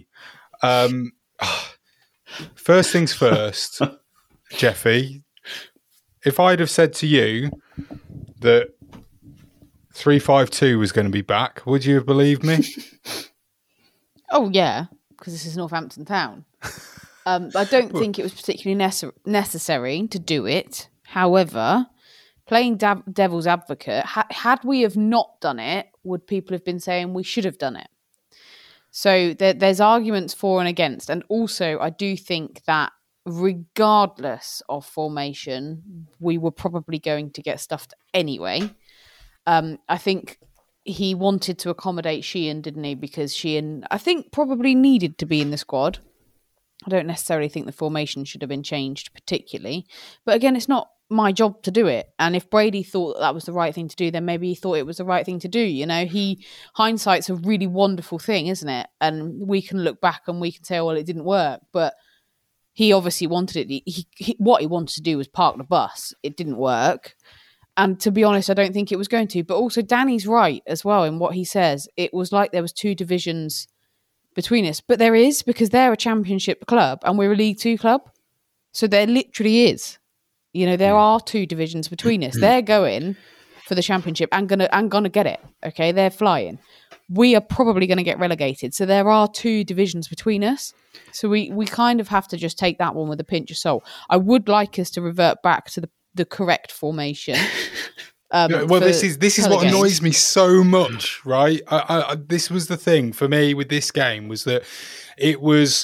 First things first, Jeffy, if I'd have said to you that 3-5-2 was going to be back, would you have believed me? Oh, yeah, because this is Northampton Town. I don't think it was particularly necessary to do it. However, playing devil's advocate, had we have not done it, would people have been saying we should have done it? So there's arguments for and against. And also, I do think that regardless of formation, we were probably going to get stuffed anyway. I think he wanted to accommodate Sheehan, didn't he? Because Sheehan, I think, probably needed to be in the squad. I don't necessarily think the formation should have been changed particularly. But again, it's not my job to do it. And if Brady thought that was the right thing to do, then maybe he thought it was the right thing to do. Hindsight's a really wonderful thing, isn't it? And we can look back and we can say, well, it didn't work. But he obviously wanted it. What he wanted to do was park the bus. It didn't work. And to be honest, I don't think it was going to. But also, Danny's right as well in what he says. It was like there was two divisions between us. But there is, because they're a championship club and we're a League Two club. So there literally is. There are two divisions between us. They're going for the championship and gonna get it. Okay, they're flying. We are probably going to get relegated. So there are two divisions between us. So we kind of have to just take that one with a pinch of salt. I would like us to revert back to the correct formation. This is what annoys me so much, right? This was the thing for me with this game, was that it was,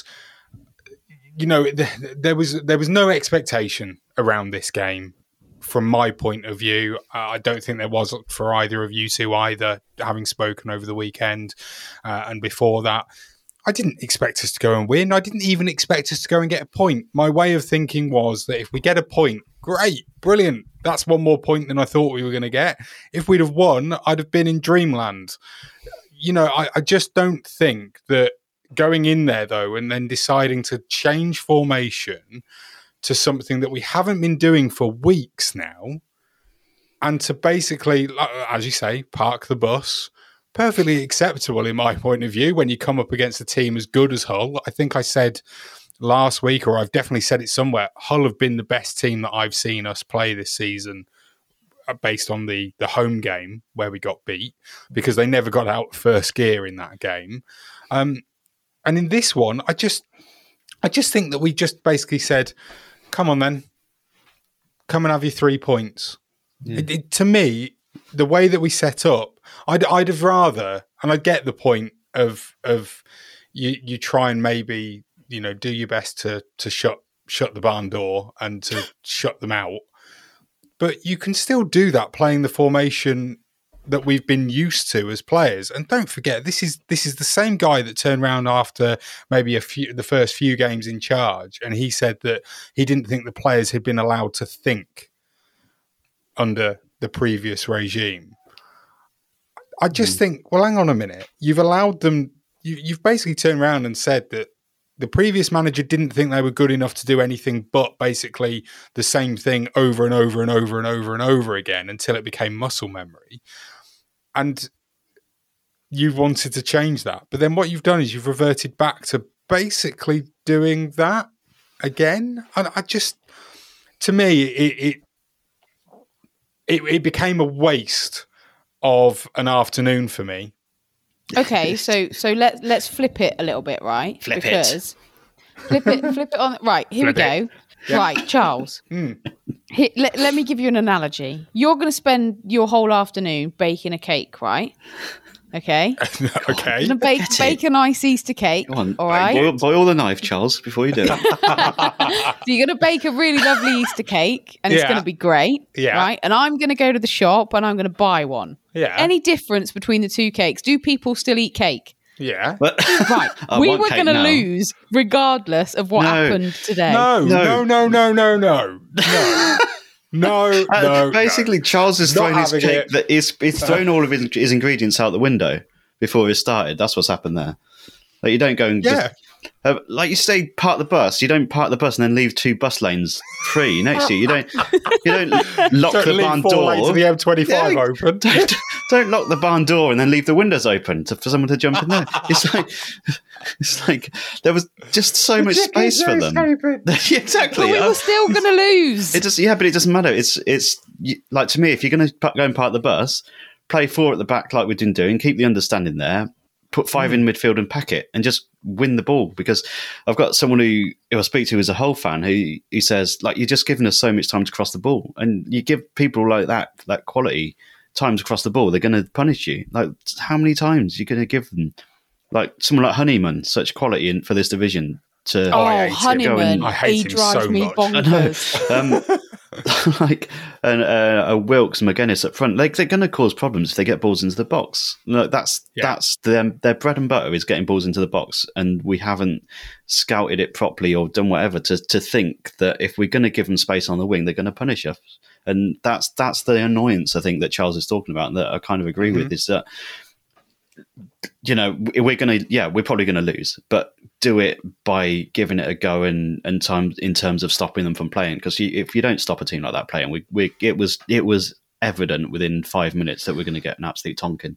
there was no expectation around this game from my point of view. I don't think there was for either of you two either, having spoken over the weekend and before that. I didn't expect us to go and win. I didn't even expect us to go and get a point. My way of thinking was that if we get a point, great, brilliant. That's one more point than I thought we were going to get. If we'd have won, I'd have been in dreamland. I just don't think that going in there, though, and then deciding to change formation to something that we haven't been doing for weeks now, and to basically, as you say, park the bus, perfectly acceptable in my point of view when you come up against a team as good as Hull. I think I said last week, or I've definitely said it somewhere, Hull have been the best team that I've seen us play this season based on the home game where we got beat, because they never got out first gear in that game. And in this one, I just think that we just basically said, come on then, come and have your 3 points. Yeah. To me, the way that we set up, I'd have rather, and I get the point of you try and maybe, do your best to shut the barn door and to shut them out. But you can still do that playing the formation that we've been used to as players. And don't forget, this is the same guy that turned around after maybe the first few games in charge, and he said that he didn't think the players had been allowed to think under the previous regime. I just think, well, hang on a minute. You've allowed them. You've basically turned around and said that the previous manager didn't think they were good enough to do anything but basically the same thing over and over and over and over and over again until it became muscle memory. And you wanted to change that. But then what you've done is you've reverted back to basically doing that again. And to me, it became a waste of an afternoon for me. Okay, so let's flip it a little bit, right? Flip it on. Right, here we go. Yeah. Right, Charles. Let me give you an analogy. You're going to spend your whole afternoon baking a cake, right? Okay. Okay. You're going to bake a nice Easter cake. Go on, all right. Boil the knife, Charles, before you do it. So you're going to bake a really lovely Easter cake, and it's going to be great, right? And I'm going to go to the shop and I'm going to buy one. Yeah. Any difference between the two cakes? Do people still eat cake? Yeah. Right. We were going to lose regardless of what happened today. No. Basically, Charles has thrown his cake. It's thrown all of his ingredients out the window before it started. That's what's happened there. Like, you don't go and just, like you say, park the bus. You don't park the bus and then leave 2 bus lanes free next to you. You don't lock the barn door. 4 lanes of the M25 open. Don't lock the barn door and then leave the windows open for someone to jump in there. It's like there was just so much space for them. Exactly. But we were still going to lose. But it doesn't matter. It's like, to me, if you're going to go and park the bus, play 4 at the back like we've been doing, keep the understanding there, put 5 in midfield and pack it, and just win the ball. Because I've got someone who I speak to who's a Hull fan who says, like, you're just giving us so much time to cross the ball, and you give people like that quality time to cross the ball, they're going to punish you. Like, how many times are you going to give them? Like someone like Honeyman, such quality for this division. Honeyman, he drives me bonkers. A Wilkes, McGuinness up front, like, they're going to cause problems if they get balls into the box. Like, that's their bread and butter is getting balls into the box, and we haven't scouted it properly or done whatever to think that if we're going to give them space on the wing, they're going to punish us. And that's the annoyance, I think, that Charles is talking about, and that I kind of agree with, is that, we're probably going to lose, but do it by giving it a go and time in terms of stopping them from playing. Because if you don't stop a team like that playing, it was evident within 5 minutes that we're going to get an absolute tonking.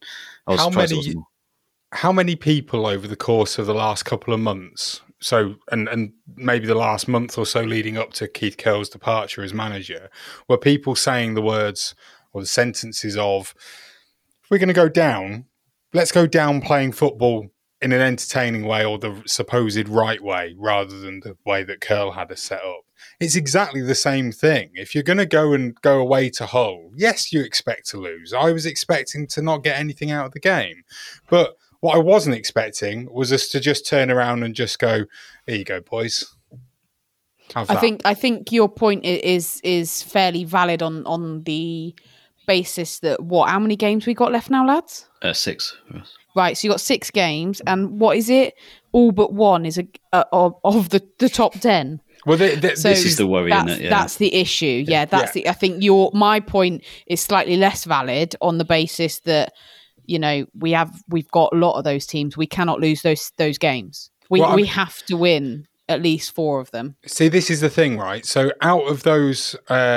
How many people over the course of the last couple of months, so and maybe the last month or so leading up to Keith Curle's departure as manager, were people saying the words or the sentences of, if we're going to go down, let's go down playing football in an entertaining way, or the supposed right way, rather than the way that Curle had us set up. It's exactly the same thing. If you're going to go away to Hull, yes, you expect to lose. I was expecting to not get anything out of the game. But what I wasn't expecting was us to just turn around and just go, here you go, boys. I think your point is fairly valid on the basis that how many games we got left now, lads? 6. Right, so you got 6 games, and what is it? all but one is of the top 10. Well, so this is the worry, isn't it? Yeah. That's the issue. Yeah, I think my point is slightly less valid on the basis that, you know, we've got a lot of those teams. We cannot lose those games. We have to win at least 4 of them. See, this is the thing, right? So out of those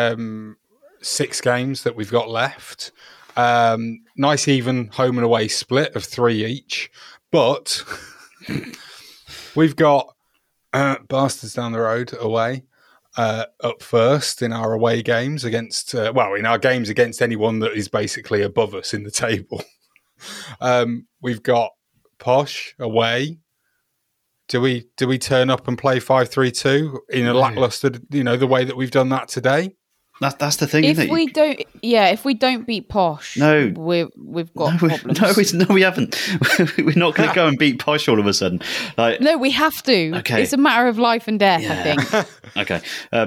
6 games that we've got left, nice even home and away split of 3 each, but we've got Bastards down the road away, up first in our away games against, in our games against anyone that is basically above us in the table. We've got Posh away. Do we turn up and play 5-3-2 in a lackluster, you know, the way that we've done that today? That's the thing. If we don't beat Posh, we've got problems. No, we haven't. We're not going to go and beat Posh all of a sudden. No, we have to. Okay. It's a matter of life and death. I think. Okay.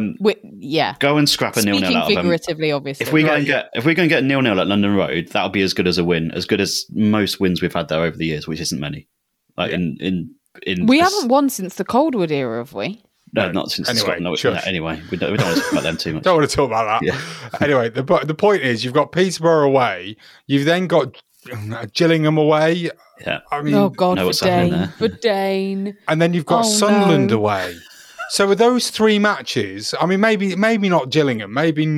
Go and scrap a 0-0 out of them. Figuratively, obviously. If we're going to get a 0-0 at London Road, that'll be as good as a win, as good as most wins we've had there over the years, which isn't many. We haven't won since the Coldwood era, have we? No, not since Scott. No, anyway, we don't want to talk about them too much. Don't want to talk about that. Yeah. Anyway, the point is, you've got Peterborough away. You've then got Gillingham away. Yeah. I mean, oh God, for Dane. And then you've got Sunderland away. So with those 3 matches, I mean, maybe not Gillingham,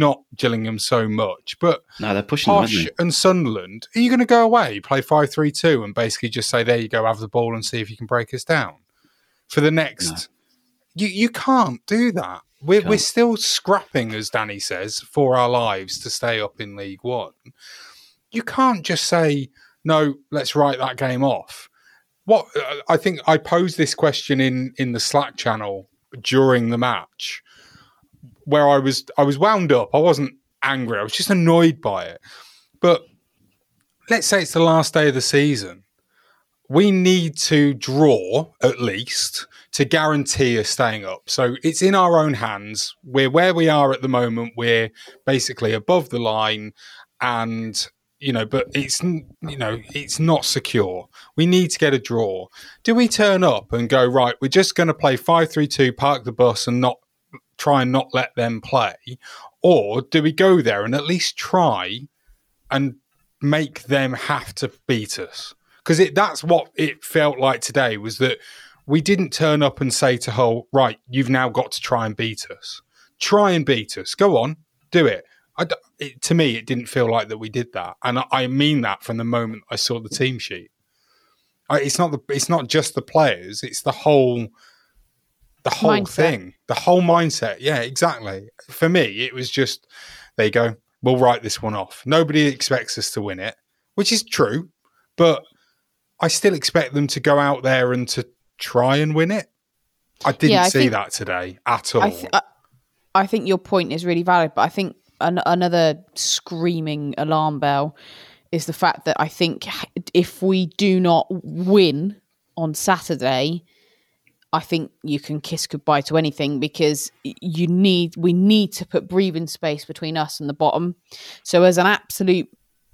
so much, but no, they're pushing Posh and Sunderland. Are you going to go away, play 5-3-2, and basically just say, "There you go, have the ball and see if you can break us down"? For the next. No. You can't do that. We're still scrapping, as Danny says, for our lives to stay up in League One. You can't just say, no, let's write that game off. What I think I posed this question in the Slack channel during the match, where I was wound up. I wasn't angry. I was just annoyed by it. But let's say it's the last day of the season. We need to draw, at least, to guarantee us staying up. So it's in our own hands. We're where we are at the moment. We're basically above the line, and but it's not secure. We need to get a draw. Do we turn up and go, right, we're just going to play 5-3-2, park the bus, and not try and not let them play? Or do we go there and at least try and make them have to beat us? Because that's what it felt like today, was that we didn't turn up and say to Hull, right, you've now got to try and beat us. Try and beat us. Go on, do it. To me, it didn't feel like that we did that. And I mean that from the moment I saw the team sheet. It's not just the players, it's the whole thing. The whole mindset. Yeah, exactly. For me, it was just, there you go, we'll write this one off. Nobody expects us to win it, which is true, but I still expect them to go out there and to try and win it. I didn't see that today at all. I think your point is really valid, but I think another screaming alarm bell is the fact that I think if we do not win on Saturday, I think you can kiss goodbye to anything, because we need to put breathing space between us and the bottom. So as an absolute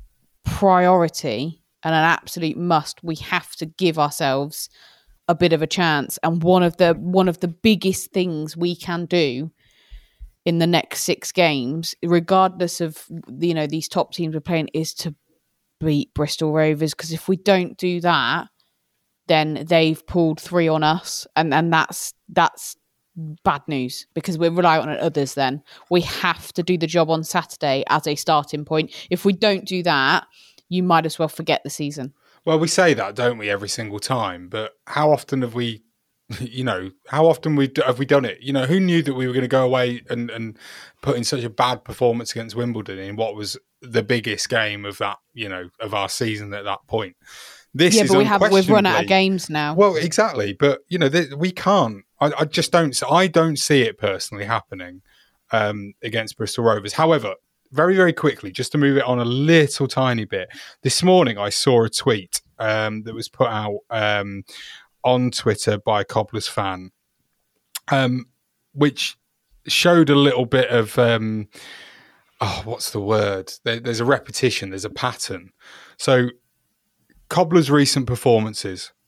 priority and an absolute must, we have to give ourselves a bit of a chance. And one of the biggest things we can do in the next 6 games, regardless of these top teams we're playing, is to beat Bristol Rovers. Because if we don't do that, then they've pulled 3 on us, and that's bad news, because we're relying on others. Then we have to do the job on Saturday as a starting point. If we don't do that, you might as well forget the season. Well, we say that, don't we, every single time? But how often have we, have we done it? Who knew that we were going to go away and put in such a bad performance against Wimbledon in what was the biggest game of that, of our season at that point? We've run out of games now. Well, exactly, but we can't. I just don't. I don't see it personally happening against Bristol Rovers. However, very, very quickly, just to move it on a little tiny bit, this morning I saw a tweet that was put out on Twitter by Cobblers fan, which showed a little bit of what's the word? There's a repetition. There's a pattern. So Cobblers' recent performances,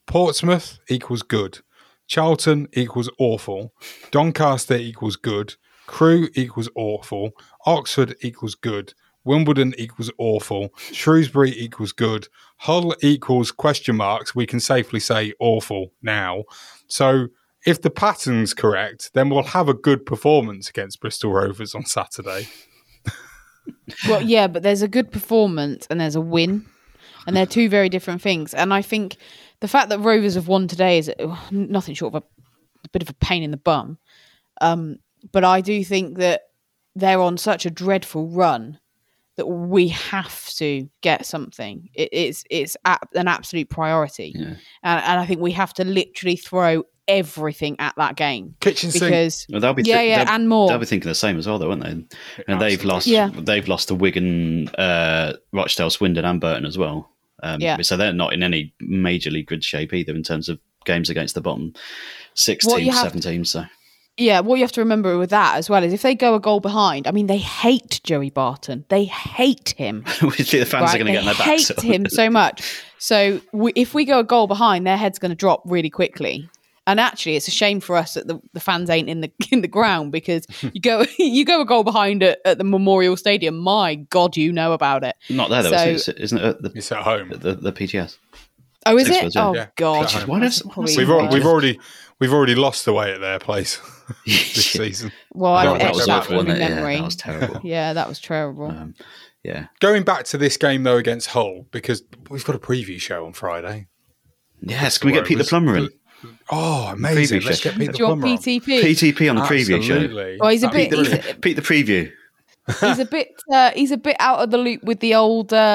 Portsmouth equals good. Charlton equals awful. Doncaster equals good. Crewe equals awful. Oxford equals good. Wimbledon equals awful. Shrewsbury equals good. Hull equals question marks. We can safely say awful now. So if the pattern's correct, then we'll have a good performance against Bristol Rovers on Saturday. Well, yeah, but there's a good performance and there's a win. And they're two very different things. And I think the fact that Rovers have won today is nothing short of a bit of a pain in the bum. But I do think that they're on such a dreadful run that we have to get something. It's an absolute priority. Yeah. And I think we have to literally throw everything at that game. Kitchen sink. Because, well, and more. They'll be thinking the same as well, though, won't they? And they've lost to Wigan, Rochdale, Swindon and Burton as well. So they're not in any majorly good shape either in terms of games against the bottom 6 teams, 7 teams. So. Yeah, what you have to remember with that as well is if they go a goal behind, I mean, they hate Joey Barton. They hate him. The fans are going to get in their backs. They hate him so much. So if we go a goal behind, their head's going to drop really quickly. And actually, it's a shame for us that the fans ain't in the ground, because you go a goal behind at the Memorial Stadium. My God, you know about it. Not there though, isn't it? It's at home. The PTS. Oh, is it? Oh God! We've already lost away at their place this season. Well, I etched that awful, one in memory. Yeah, that was terrible. Yeah, that was terrible. Yeah. Going back to this game though against Hull, because we've got a preview show on Friday. Yes, can we get Pete the Plumber in? Oh, amazing! Let's get Pete the Plumber. Do you want PTP? PTP on the preview show. Well, he's a bit. Pete the preview. He's a bit out of the loop with the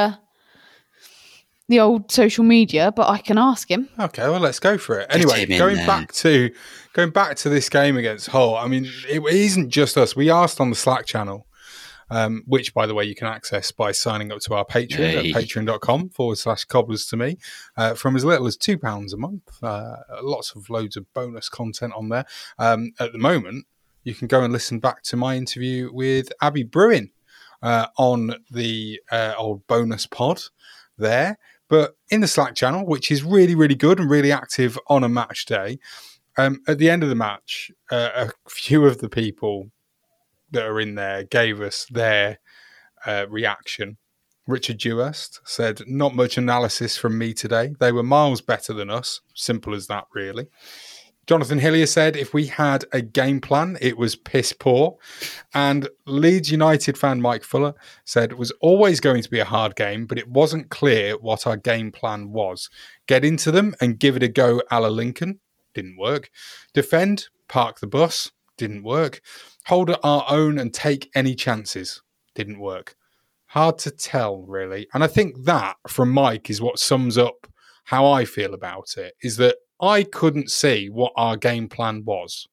old social media, but I can ask him. Okay, well, let's go for it. Anyway, going back to this game against Hull. I mean, it isn't just us. We asked on the Slack channel, which, by the way, you can access by signing up to our Patreon at patreon.com/cobblers2me from as little as £2 a month. Loads of bonus content on there. At the moment, you can go and listen back to my interview with Abby Bruin on the old bonus pod there. But in the Slack channel, which is really, really good and really active on a match day, at the end of the match, a few of the people that are in there gave us their reaction. Richard Dewhurst said, "Not much analysis from me today. They were miles better than us." Simple as that, really. Jonathan Hillier said, "If we had a game plan, it was piss poor." And Leeds United fan Mike Fuller said, "It was always going to be a hard game, but it wasn't clear what our game plan was. Get into them and give it a go a la Lincoln. Didn't work. Defend, park the bus. Didn't work. Hold our own and take any chances. Didn't work." Hard to tell, really. And I think that, from Mike, is what sums up how I feel about it, is that I couldn't see what our game plan was.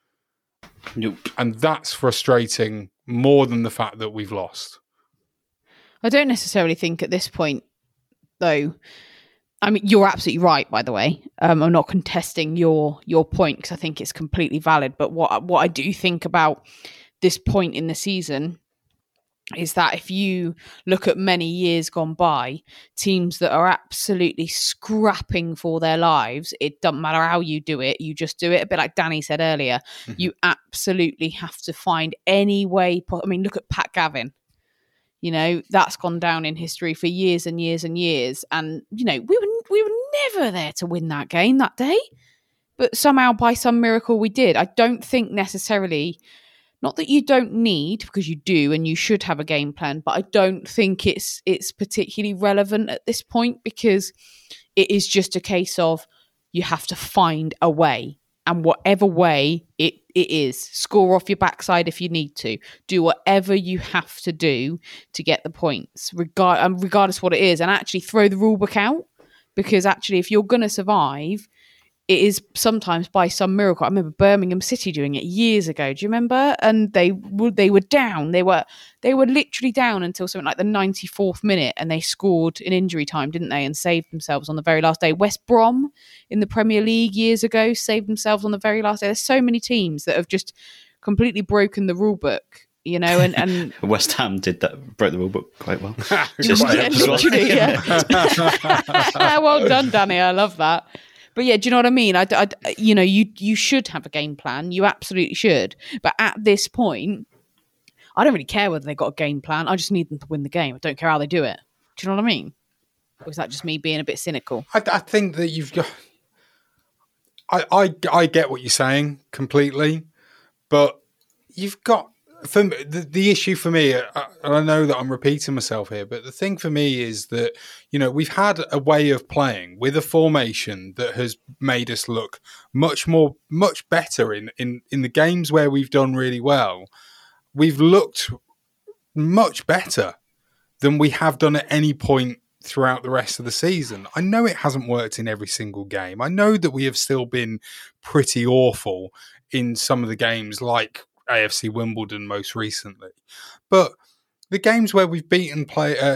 Nope. And that's frustrating more than the fact that we've lost. I don't necessarily think at this point, though, I mean, you're absolutely right, by the way. I'm not contesting your point, because I think it's completely valid. But what I do think about this point in the season is that if you look at many years gone by, teams that are absolutely scrapping for their lives, it doesn't matter how you do it, you just do it. A bit like Danny said earlier, you absolutely have to find any way. I mean, look at Pat Gavin. You know, that's gone down in history for years and years and years. And, you know, we were never there to win that game that day. But somehow, by some miracle, we did. I don't think necessarily... Not that you don't need, because you do and you should have a game plan, but I don't think it's particularly relevant at this point, because it is just a case of you have to find a way. And whatever way it is, score off your backside if you need to. Do whatever you have to do to get the points, regardless what it is. And actually throw the rule book out, because actually if you're going to survive... It is sometimes by some miracle. I remember Birmingham City doing it years ago. Do you remember? And they were down. They were literally down until something like the 94th minute, and they scored in injury time, didn't they? And saved themselves on the very last day. West Brom in the Premier League years ago saved themselves on the very last day. There's so many teams that have just completely broken the rule book. You know, and West Ham broke the rule book quite well. Literally, yeah. Well done, Danny. I love that. But yeah, do you know what I mean? You know, you should have a game plan. You absolutely should. But at this point, I don't really care whether they got a game plan. I just need them to win the game. I don't care how they do it. Do you know what I mean? Or is that just me being a bit cynical? I think that you've got... I get what you're saying completely, but you've got... For the issue for me, and I know that I'm repeating myself here, but the thing for me is that, you know, we've had a way of playing with a formation that has made us look much better in the games where we've done really well. We've looked much better than we have done at any point throughout the rest of the season. I know it hasn't worked in every single game. I know that we have still been pretty awful in some of the games, like AFC Wimbledon most recently. But the games where we've beaten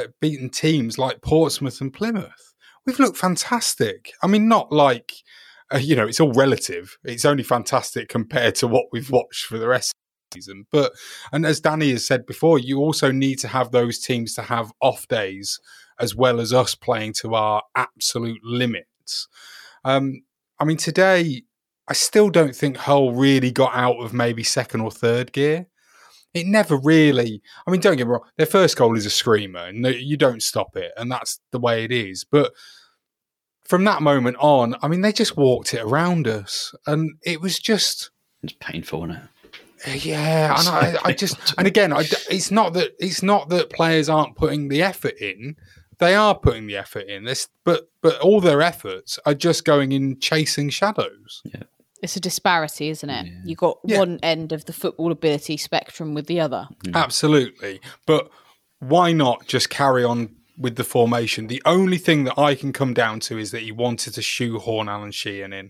teams like Portsmouth and Plymouth, we've looked fantastic. I mean, not like, you know, it's all relative. It's only fantastic compared to what we've watched for the rest of the season. But, and as Danny has said before, you also need to have those teams to have off days as well as us playing to our absolute limits. I mean, today, I still don't think Hull really got out of maybe second or third gear. It never really... I mean, don't get me wrong, their first goal is a screamer, and you don't stop it, and that's the way it is. But from that moment on, I mean, they just walked it around us, and it was just... It's painful, isn't it? Yeah, and I just... And again, it's not that players aren't putting the effort in. They are putting the effort in, but all their efforts are just going in chasing shadows. Yeah. It's a disparity, isn't it? Yeah. You've got one end of the football ability spectrum with the other. Absolutely. But why not just carry on with the formation? The only thing that I can come down to is that he wanted to shoehorn Alan Sheehan in.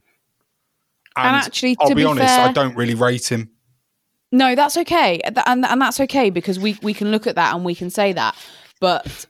And actually, I'll to be honest, fair, I don't really rate him. No, that's okay. And that's okay, because we can look at that and we can say that. But...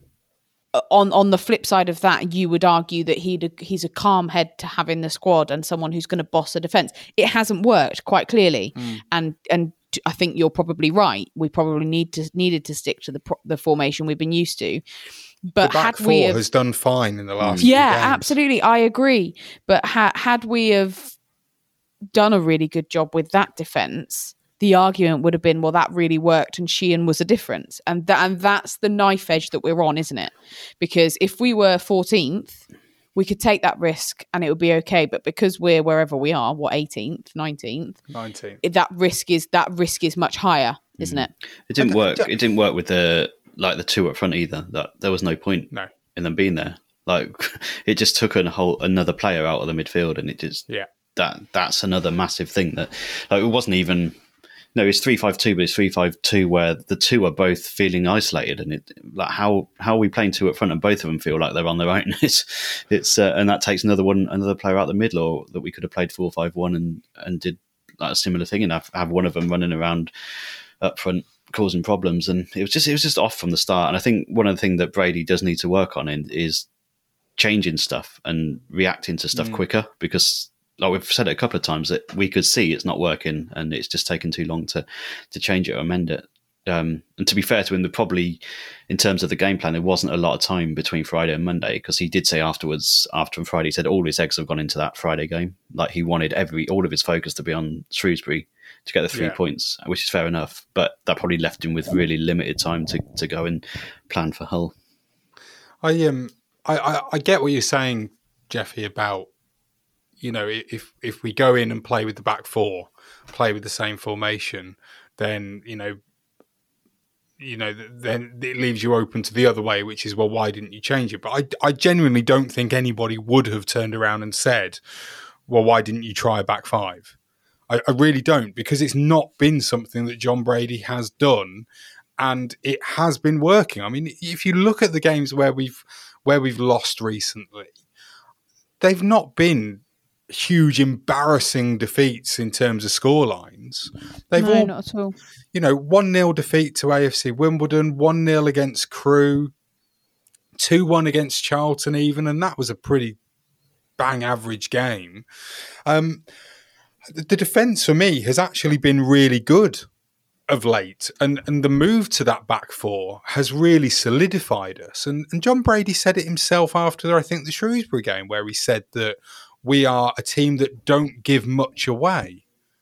On the flip side of that, you would argue that he's a calm head to have in the squad and someone who's going to boss a defence. It hasn't worked, quite clearly, and I think you're probably right. We probably needed to stick to the formation we've been used to. But the back four has done fine in the last few games. Absolutely, I agree. But had we have done a really good job with that defence, the argument would have been, well, that really worked and Sheehan was a difference. And that's the knife edge that we're on, isn't it? Because if we were 14th, we could take that risk and it would be okay. But because we're wherever we are, 18th, 19th? 19th. That risk is much higher, isn't it? It didn't work. It didn't work with the two up front either. That there was no point in them being there. Like, it just took another player out of the midfield, and it just that's another massive thing that, like, it wasn't even... No, it's 3-5-2, but it's 3-5-2 where the two are both feeling isolated, and it like how are we playing two up front and both of them feel like they're on their own? It's and that takes another player out the middle, or that we could have played 4-5-1 and did like a similar thing and have one of them running around up front causing problems, and it was just off from the start. And I think one of the things that Brady does need to work on is changing stuff and reacting to stuff quicker, because, like we've said it a couple of times, that we could see it's not working and it's just taken too long to change it or amend it. And to be fair to him, probably in terms of the game plan, there wasn't a lot of time between Friday and Monday, because he did say afterwards, after Friday, he said all his eggs have gone into that Friday game. Like, he wanted all of his focus to be on Shrewsbury to get the 3 points, which is fair enough. But that probably left him with really limited time to go and plan for Hull. I get what you're saying, Jeffy, about, you know, if we go in and play with the back four, play with the same formation, then, then it leaves you open to the other way, which is, well, why didn't you change it? But I genuinely don't think anybody would have turned around and said, well, why didn't you try a back five? I really don't, because it's not been something that John Brady has done, and it has been working. I mean, if you look at the games where we've lost recently, they've not been huge, embarrassing defeats in terms of scorelines. Not at all. 1-0 defeat to AFC Wimbledon, 1-0 against Crewe, 2-1 against Charlton even, and that was a pretty bang average game. The defence for me has actually been really good of late, and the move to that back four has really solidified us. And John Brady said it himself after, I think, the Shrewsbury game, where he said that we are a team that don't give much away.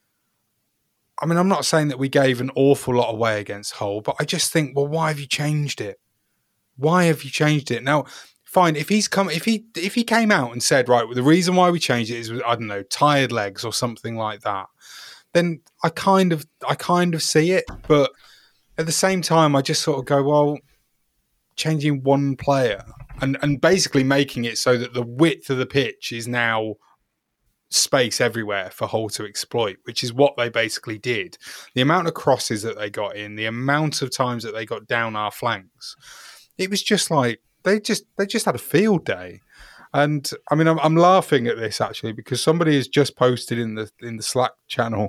I mean, I'm not saying that we gave an awful lot away against Hull, but I just think, well, why have you changed it? Why have you changed it? Now, fine, if he came out and said, right, well, the reason why we changed it is, I don't know, tired legs or something like that, then I kind of see it. But at the same time, I just sort of go, well, changing one player and basically making it so that the width of the pitch is now space everywhere for Hull to exploit, which is what they basically did. The amount of crosses that they got in, the amount of times that they got down our flanks, it was just like they just had a field day. And I mean, I'm laughing at this actually because somebody has just posted in the Slack channel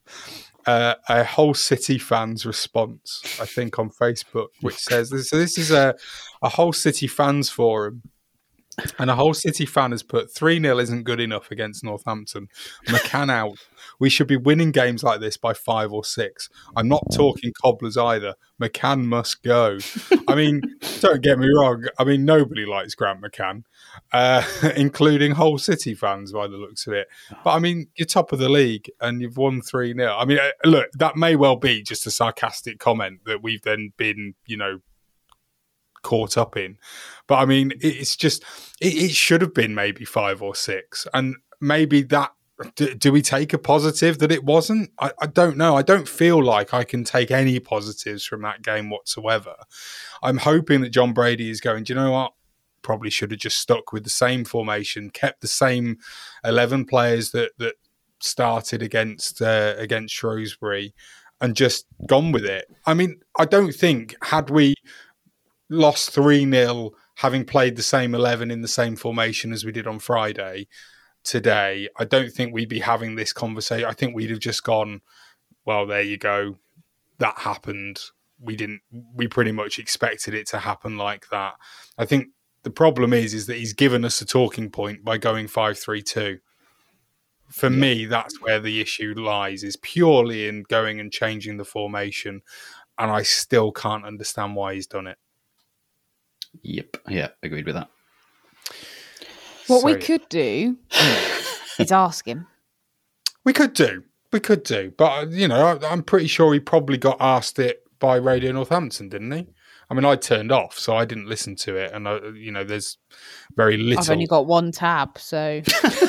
a Hull City fans response, I think, on Facebook, which says this is a Hull City fans forum. And a Hull City fan has put 3-0 isn't good enough against Northampton. McCann out. We should be winning games like this by 5 or 6. I'm not talking cobblers either. McCann must go. I mean, don't get me wrong. I mean, nobody likes Grant McCann, including Hull City fans by the looks of it. But I mean, you're top of the league and you've won 3-0. I mean, look, that may well be just a sarcastic comment that we've then been, caught up in. But I mean, it's just, it should have been maybe 5 or 6. And maybe that, do we take a positive that it wasn't? I don't know. I don't feel like I can take any positives from that game whatsoever. I'm hoping that John Brady is going, do you know what? Probably should have just stuck with the same formation, kept the same 11 players that started against Shrewsbury and just gone with it. I mean, I don't think, had we lost 3-0 having played the same 11 in the same formation as we did on Friday today, I don't think we'd be having this conversation. I think we'd have just gone, well, there you go. That happened. We pretty much expected it to happen like that. I think the problem is that he's given us a talking point by going 5-3-2. For me, that's where the issue lies, is purely in going and changing the formation. And I still can't understand why he's done it. Yep. Yeah, agreed with that. What we could do is ask him. We could do. But, I'm pretty sure he probably got asked it by Radio Northampton, didn't he? I mean, I turned off, so I didn't listen to it. And, there's very little. I've only got one tab, so.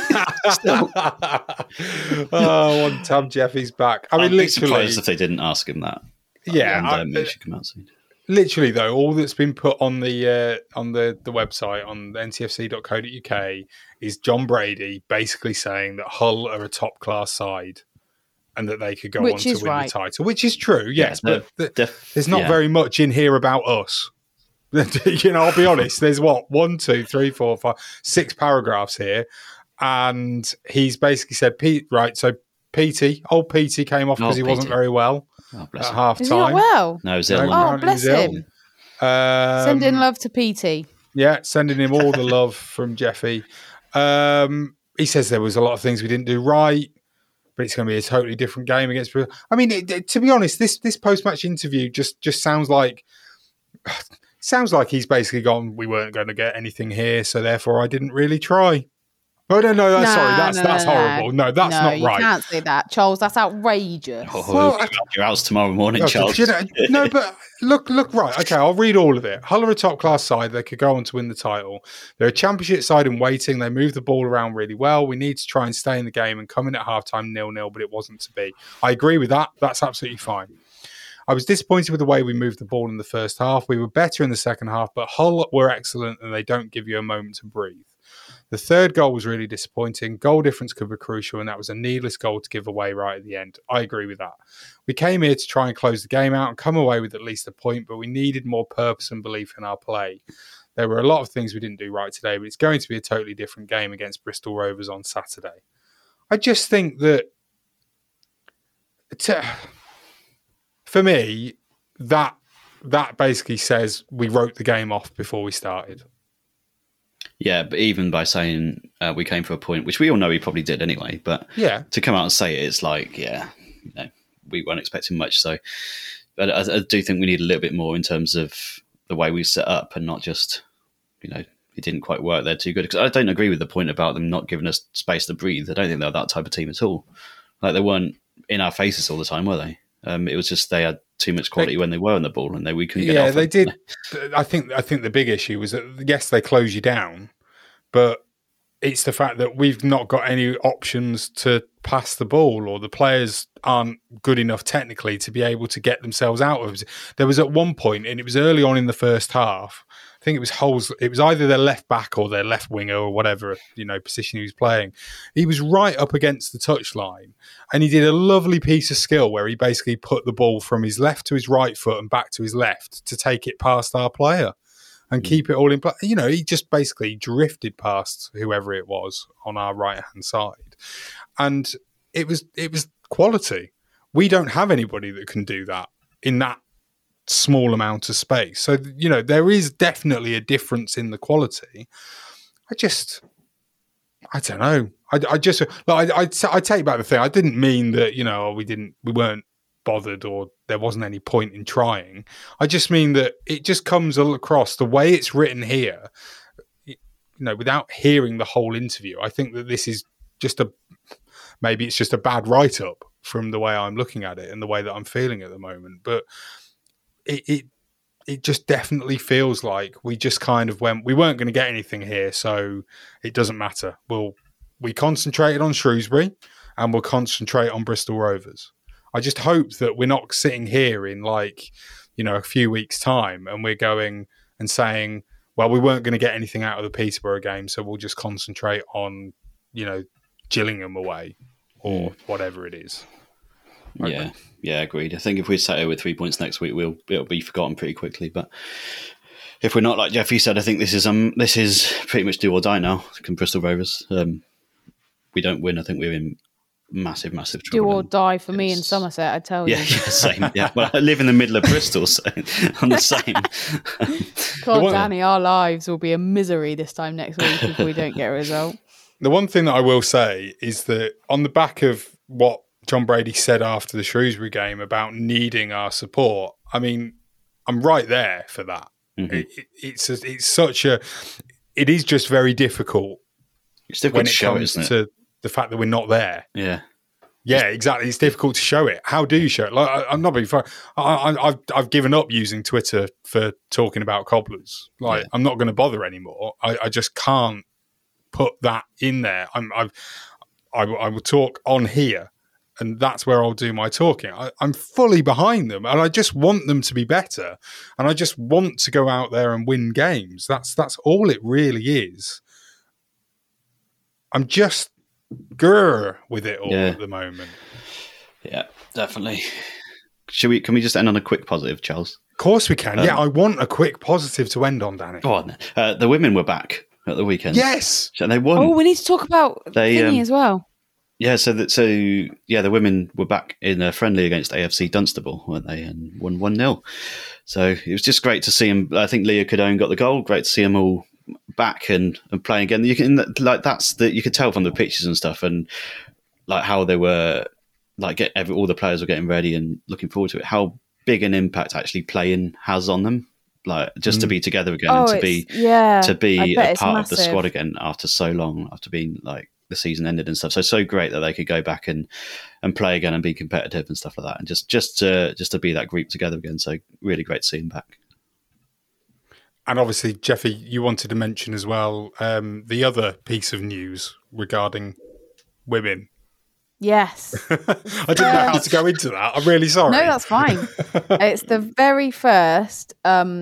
One tab, Jeffy's back. I mean, I'd be literally. surprised if they didn't ask him that. Yeah. It should come out soon. Literally, though, all that's been put on the website on ntfc.co.uk is John Brady basically saying that Hull are a top class side and that they could go on to win the title, which is true, yes. But there's not very much in here about us. I'll be honest. There's 1, 2, 3, 4, 5, 6 paragraphs here, and he's basically said, so old Petey came off because he wasn't very well. At half time. Is he not well? No, he's ill. Oh, bless him. Sending love to PT. Yeah, sending him all the love from Jeffy. He says there was a lot of things we didn't do right, but it's going to be a totally different game against. I mean, to be honest, this post-match interview just sounds like he's basically gone, we weren't going to get anything here, so therefore I didn't really try. Oh, no, that's horrible. No, that's not right. You can't say that, Charles. That's outrageous. Your house tomorrow morning, Charles. No, but look, right. Okay, I'll read all of it. Hull are a top-class side. They could go on to win the title. They're a championship side in waiting. They move the ball around really well. We need to try and stay in the game and come in at halftime 0-0, but it wasn't to be. I agree with that. That's absolutely fine. I was disappointed with the way we moved the ball in the first half. We were better in the second half, but Hull were excellent and they don't give you a moment to breathe. The third goal was really disappointing. Goal difference could be crucial, and that was a needless goal to give away right at the end. I agree with that. We came here to try and close the game out and come away with at least a point, but we needed more purpose and belief in our play. There were a lot of things we didn't do right today, but it's going to be a totally different game against Bristol Rovers on Saturday. I just think that, for me, that basically says we wrote the game off before we started. Yeah, but even by saying we came for a point, which we all know we probably did anyway, but to come out and say it, it's like, we weren't expecting much. So but I do think we need a little bit more in terms of the way we set up and not just, didn't quite work there too good. Because I don't agree with the point about them not giving us space to breathe. I don't think they're that type of team at all. Like, they weren't in our faces all the time, were they? It was just they had too much quality when they were on the ball, and we couldn't get off. Yeah, they did. I think the big issue was that, yes, they close you down, but it's the fact that we've not got any options to pass the ball, or the players aren't good enough technically to be able to get themselves out of it. There was at one point, and it was early on in the first half, I think it was Hull's, it was either their left back or their left winger or whatever, position he was playing. He was right up against the touchline, and he did a lovely piece of skill where he basically put the ball from his left to his right foot and back to his left to take it past our player and keep it all in play. He just basically drifted past whoever it was on our right-hand side. And it was quality. We don't have anybody that can do that in that small amount of space. So, there is definitely a difference in the quality. I don't know. I take back the thing. I didn't mean that, we weren't bothered or there wasn't any point in trying. I just mean that it just comes across the way it's written here, without hearing the whole interview. I think that this is maybe it's just a bad write-up from the way I'm looking at it and the way that I'm feeling at the moment. But it just definitely feels like we just kind of went, we weren't going to get anything here, so it doesn't matter. We concentrated on Shrewsbury and we'll concentrate on Bristol Rovers. I just hope that we're not sitting here in a few weeks' time and we're going and saying, well, we weren't going to get anything out of the Peterborough game, so we'll just concentrate on, Gillingham away or whatever it is. Yeah, agreed. I think if we sat here with 3 points next week, it'll be forgotten pretty quickly. But if we're not, like Jeffy said, I think this is pretty much do or die now. Can Bristol Rovers? We don't win, I think we're in massive trouble. Do or die for me in Somerset, I tell you. Yeah, same. Yeah, well, I live in the middle of Bristol, so I'm the same. God, Danny, our lives will be a misery this time next week if we don't get a result. The one thing that I will say is that on the back of what John Brady said after the Shrewsbury game about needing our support, I mean, I'm right there for that. Mm-hmm. It is just very difficult. It's difficult to show it, isn't it? To the fact that we're not there. Yeah, exactly. It's difficult to show it. How do you show it? Like, I'm not being funny. I've given up using Twitter for talking about cobblers. I'm not going to bother anymore. I just can't put that in there. I will talk on here, and that's where I'll do my talking. I'm fully behind them, and I just want them to be better, and I just want to go out there and win games. That's all it really is. I'm just with it all at the moment. Yeah, definitely. Can we just end on a quick positive, Charles? Of course we can. I want a quick positive to end on, Danny. Go on. The women were back at the weekend. Yes. And they won. Oh, we need to talk about Thingy as well. Yeah, the women were back in a friendly against AFC Dunstable, weren't they? And won 1-0. So it was just great to see them. I think Leah Cadone got the goal. Great to see them all back and playing again. You can you could tell from the pictures and stuff, and like how they were all the players were getting ready and looking forward to it. How big an impact actually playing has on them, like just to be together again and to be a part of the squad again after so long, after being like the season ended and stuff. So great that they could go back and play again and be competitive and stuff like that, and just to be that group together again. So really great to see them back. And obviously, Jeffy, you wanted to mention as well the other piece of news regarding women. Yes. I didn't know how to go into that. I'm really sorry. No, that's fine. It's the very first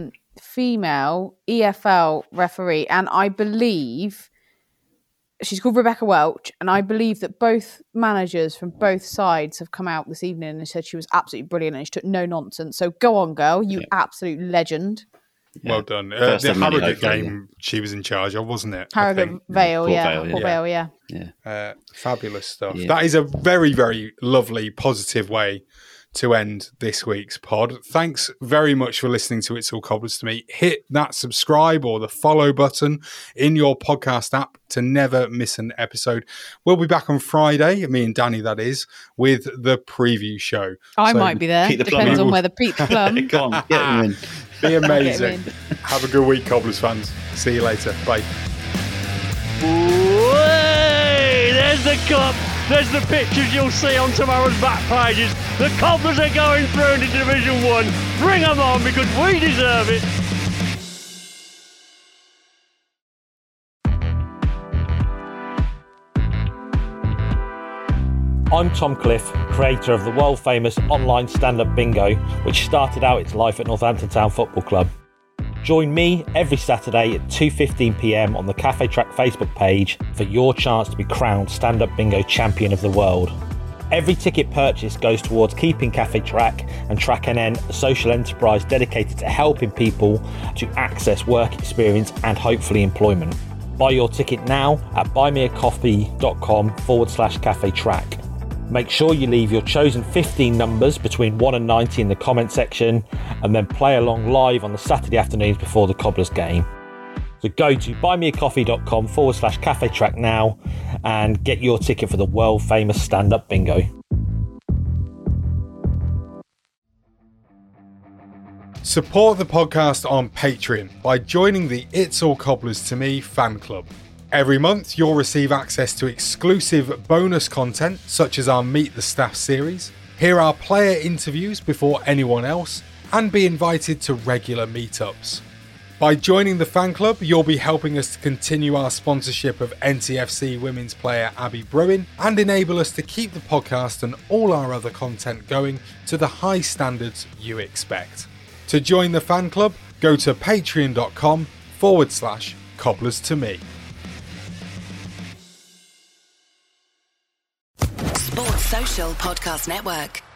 female EFL referee, and I believe she's called Rebecca Welch, and I believe that both managers from both sides have come out this evening and said she was absolutely brilliant and she took no nonsense. So go on, girl. You absolute legend. Yeah. Well done. The Harrogate game she was in charge of, wasn't it? Harrogate Vale, Port Vale, yeah. Fabulous stuff. Yeah. That is a very, very lovely, positive way to end this week's pod. Thanks very much for listening to It's All Cobblers to Me. Hit that subscribe or the follow button in your podcast app to never miss an episode. We'll be back on Friday, me and Danny, that is, with the preview show. I might be there. Depends on whether Pete's Plum. Go on, get him in. Be amazing. Have a good week, Cobblers fans. See you later. Bye. Way! There's the cup. There's the pictures you'll see on tomorrow's back pages. The Cobblers are going through into Division 1. Bring them on because we deserve it. I'm Tom Cliff, creator of the world-famous online stand-up bingo, which started out its life at Northampton Town Football Club. Join me every Saturday at 2:15 p.m. on the Cafe Track Facebook page for your chance to be crowned stand-up bingo champion of the world. Every ticket purchase goes towards keeping Cafe Track and Track NN a social enterprise dedicated to helping people to access work experience and hopefully employment. Buy your ticket now at buymeacoffee.com/Cafe Track. Make sure you leave your chosen 15 numbers between 1 and 90 in the comment section and then play along live on the Saturday afternoons before the Cobblers game. So go to buymeacoffee.com/Cafe Track now and get your ticket for the world famous stand-up bingo. Support the podcast on Patreon by joining the It's All Cobblers to Me fan club. Every month, you'll receive access to exclusive bonus content, such as our Meet the Staff series, hear our player interviews before anyone else, and be invited to regular meetups. By joining the fan club, you'll be helping us to continue our sponsorship of NTFC women's player Abby Bruin and enable us to keep the podcast and all our other content going to the high standards you expect. To join the fan club, go to patreon.com/Cobblers to Me. Sports Social Podcast Network.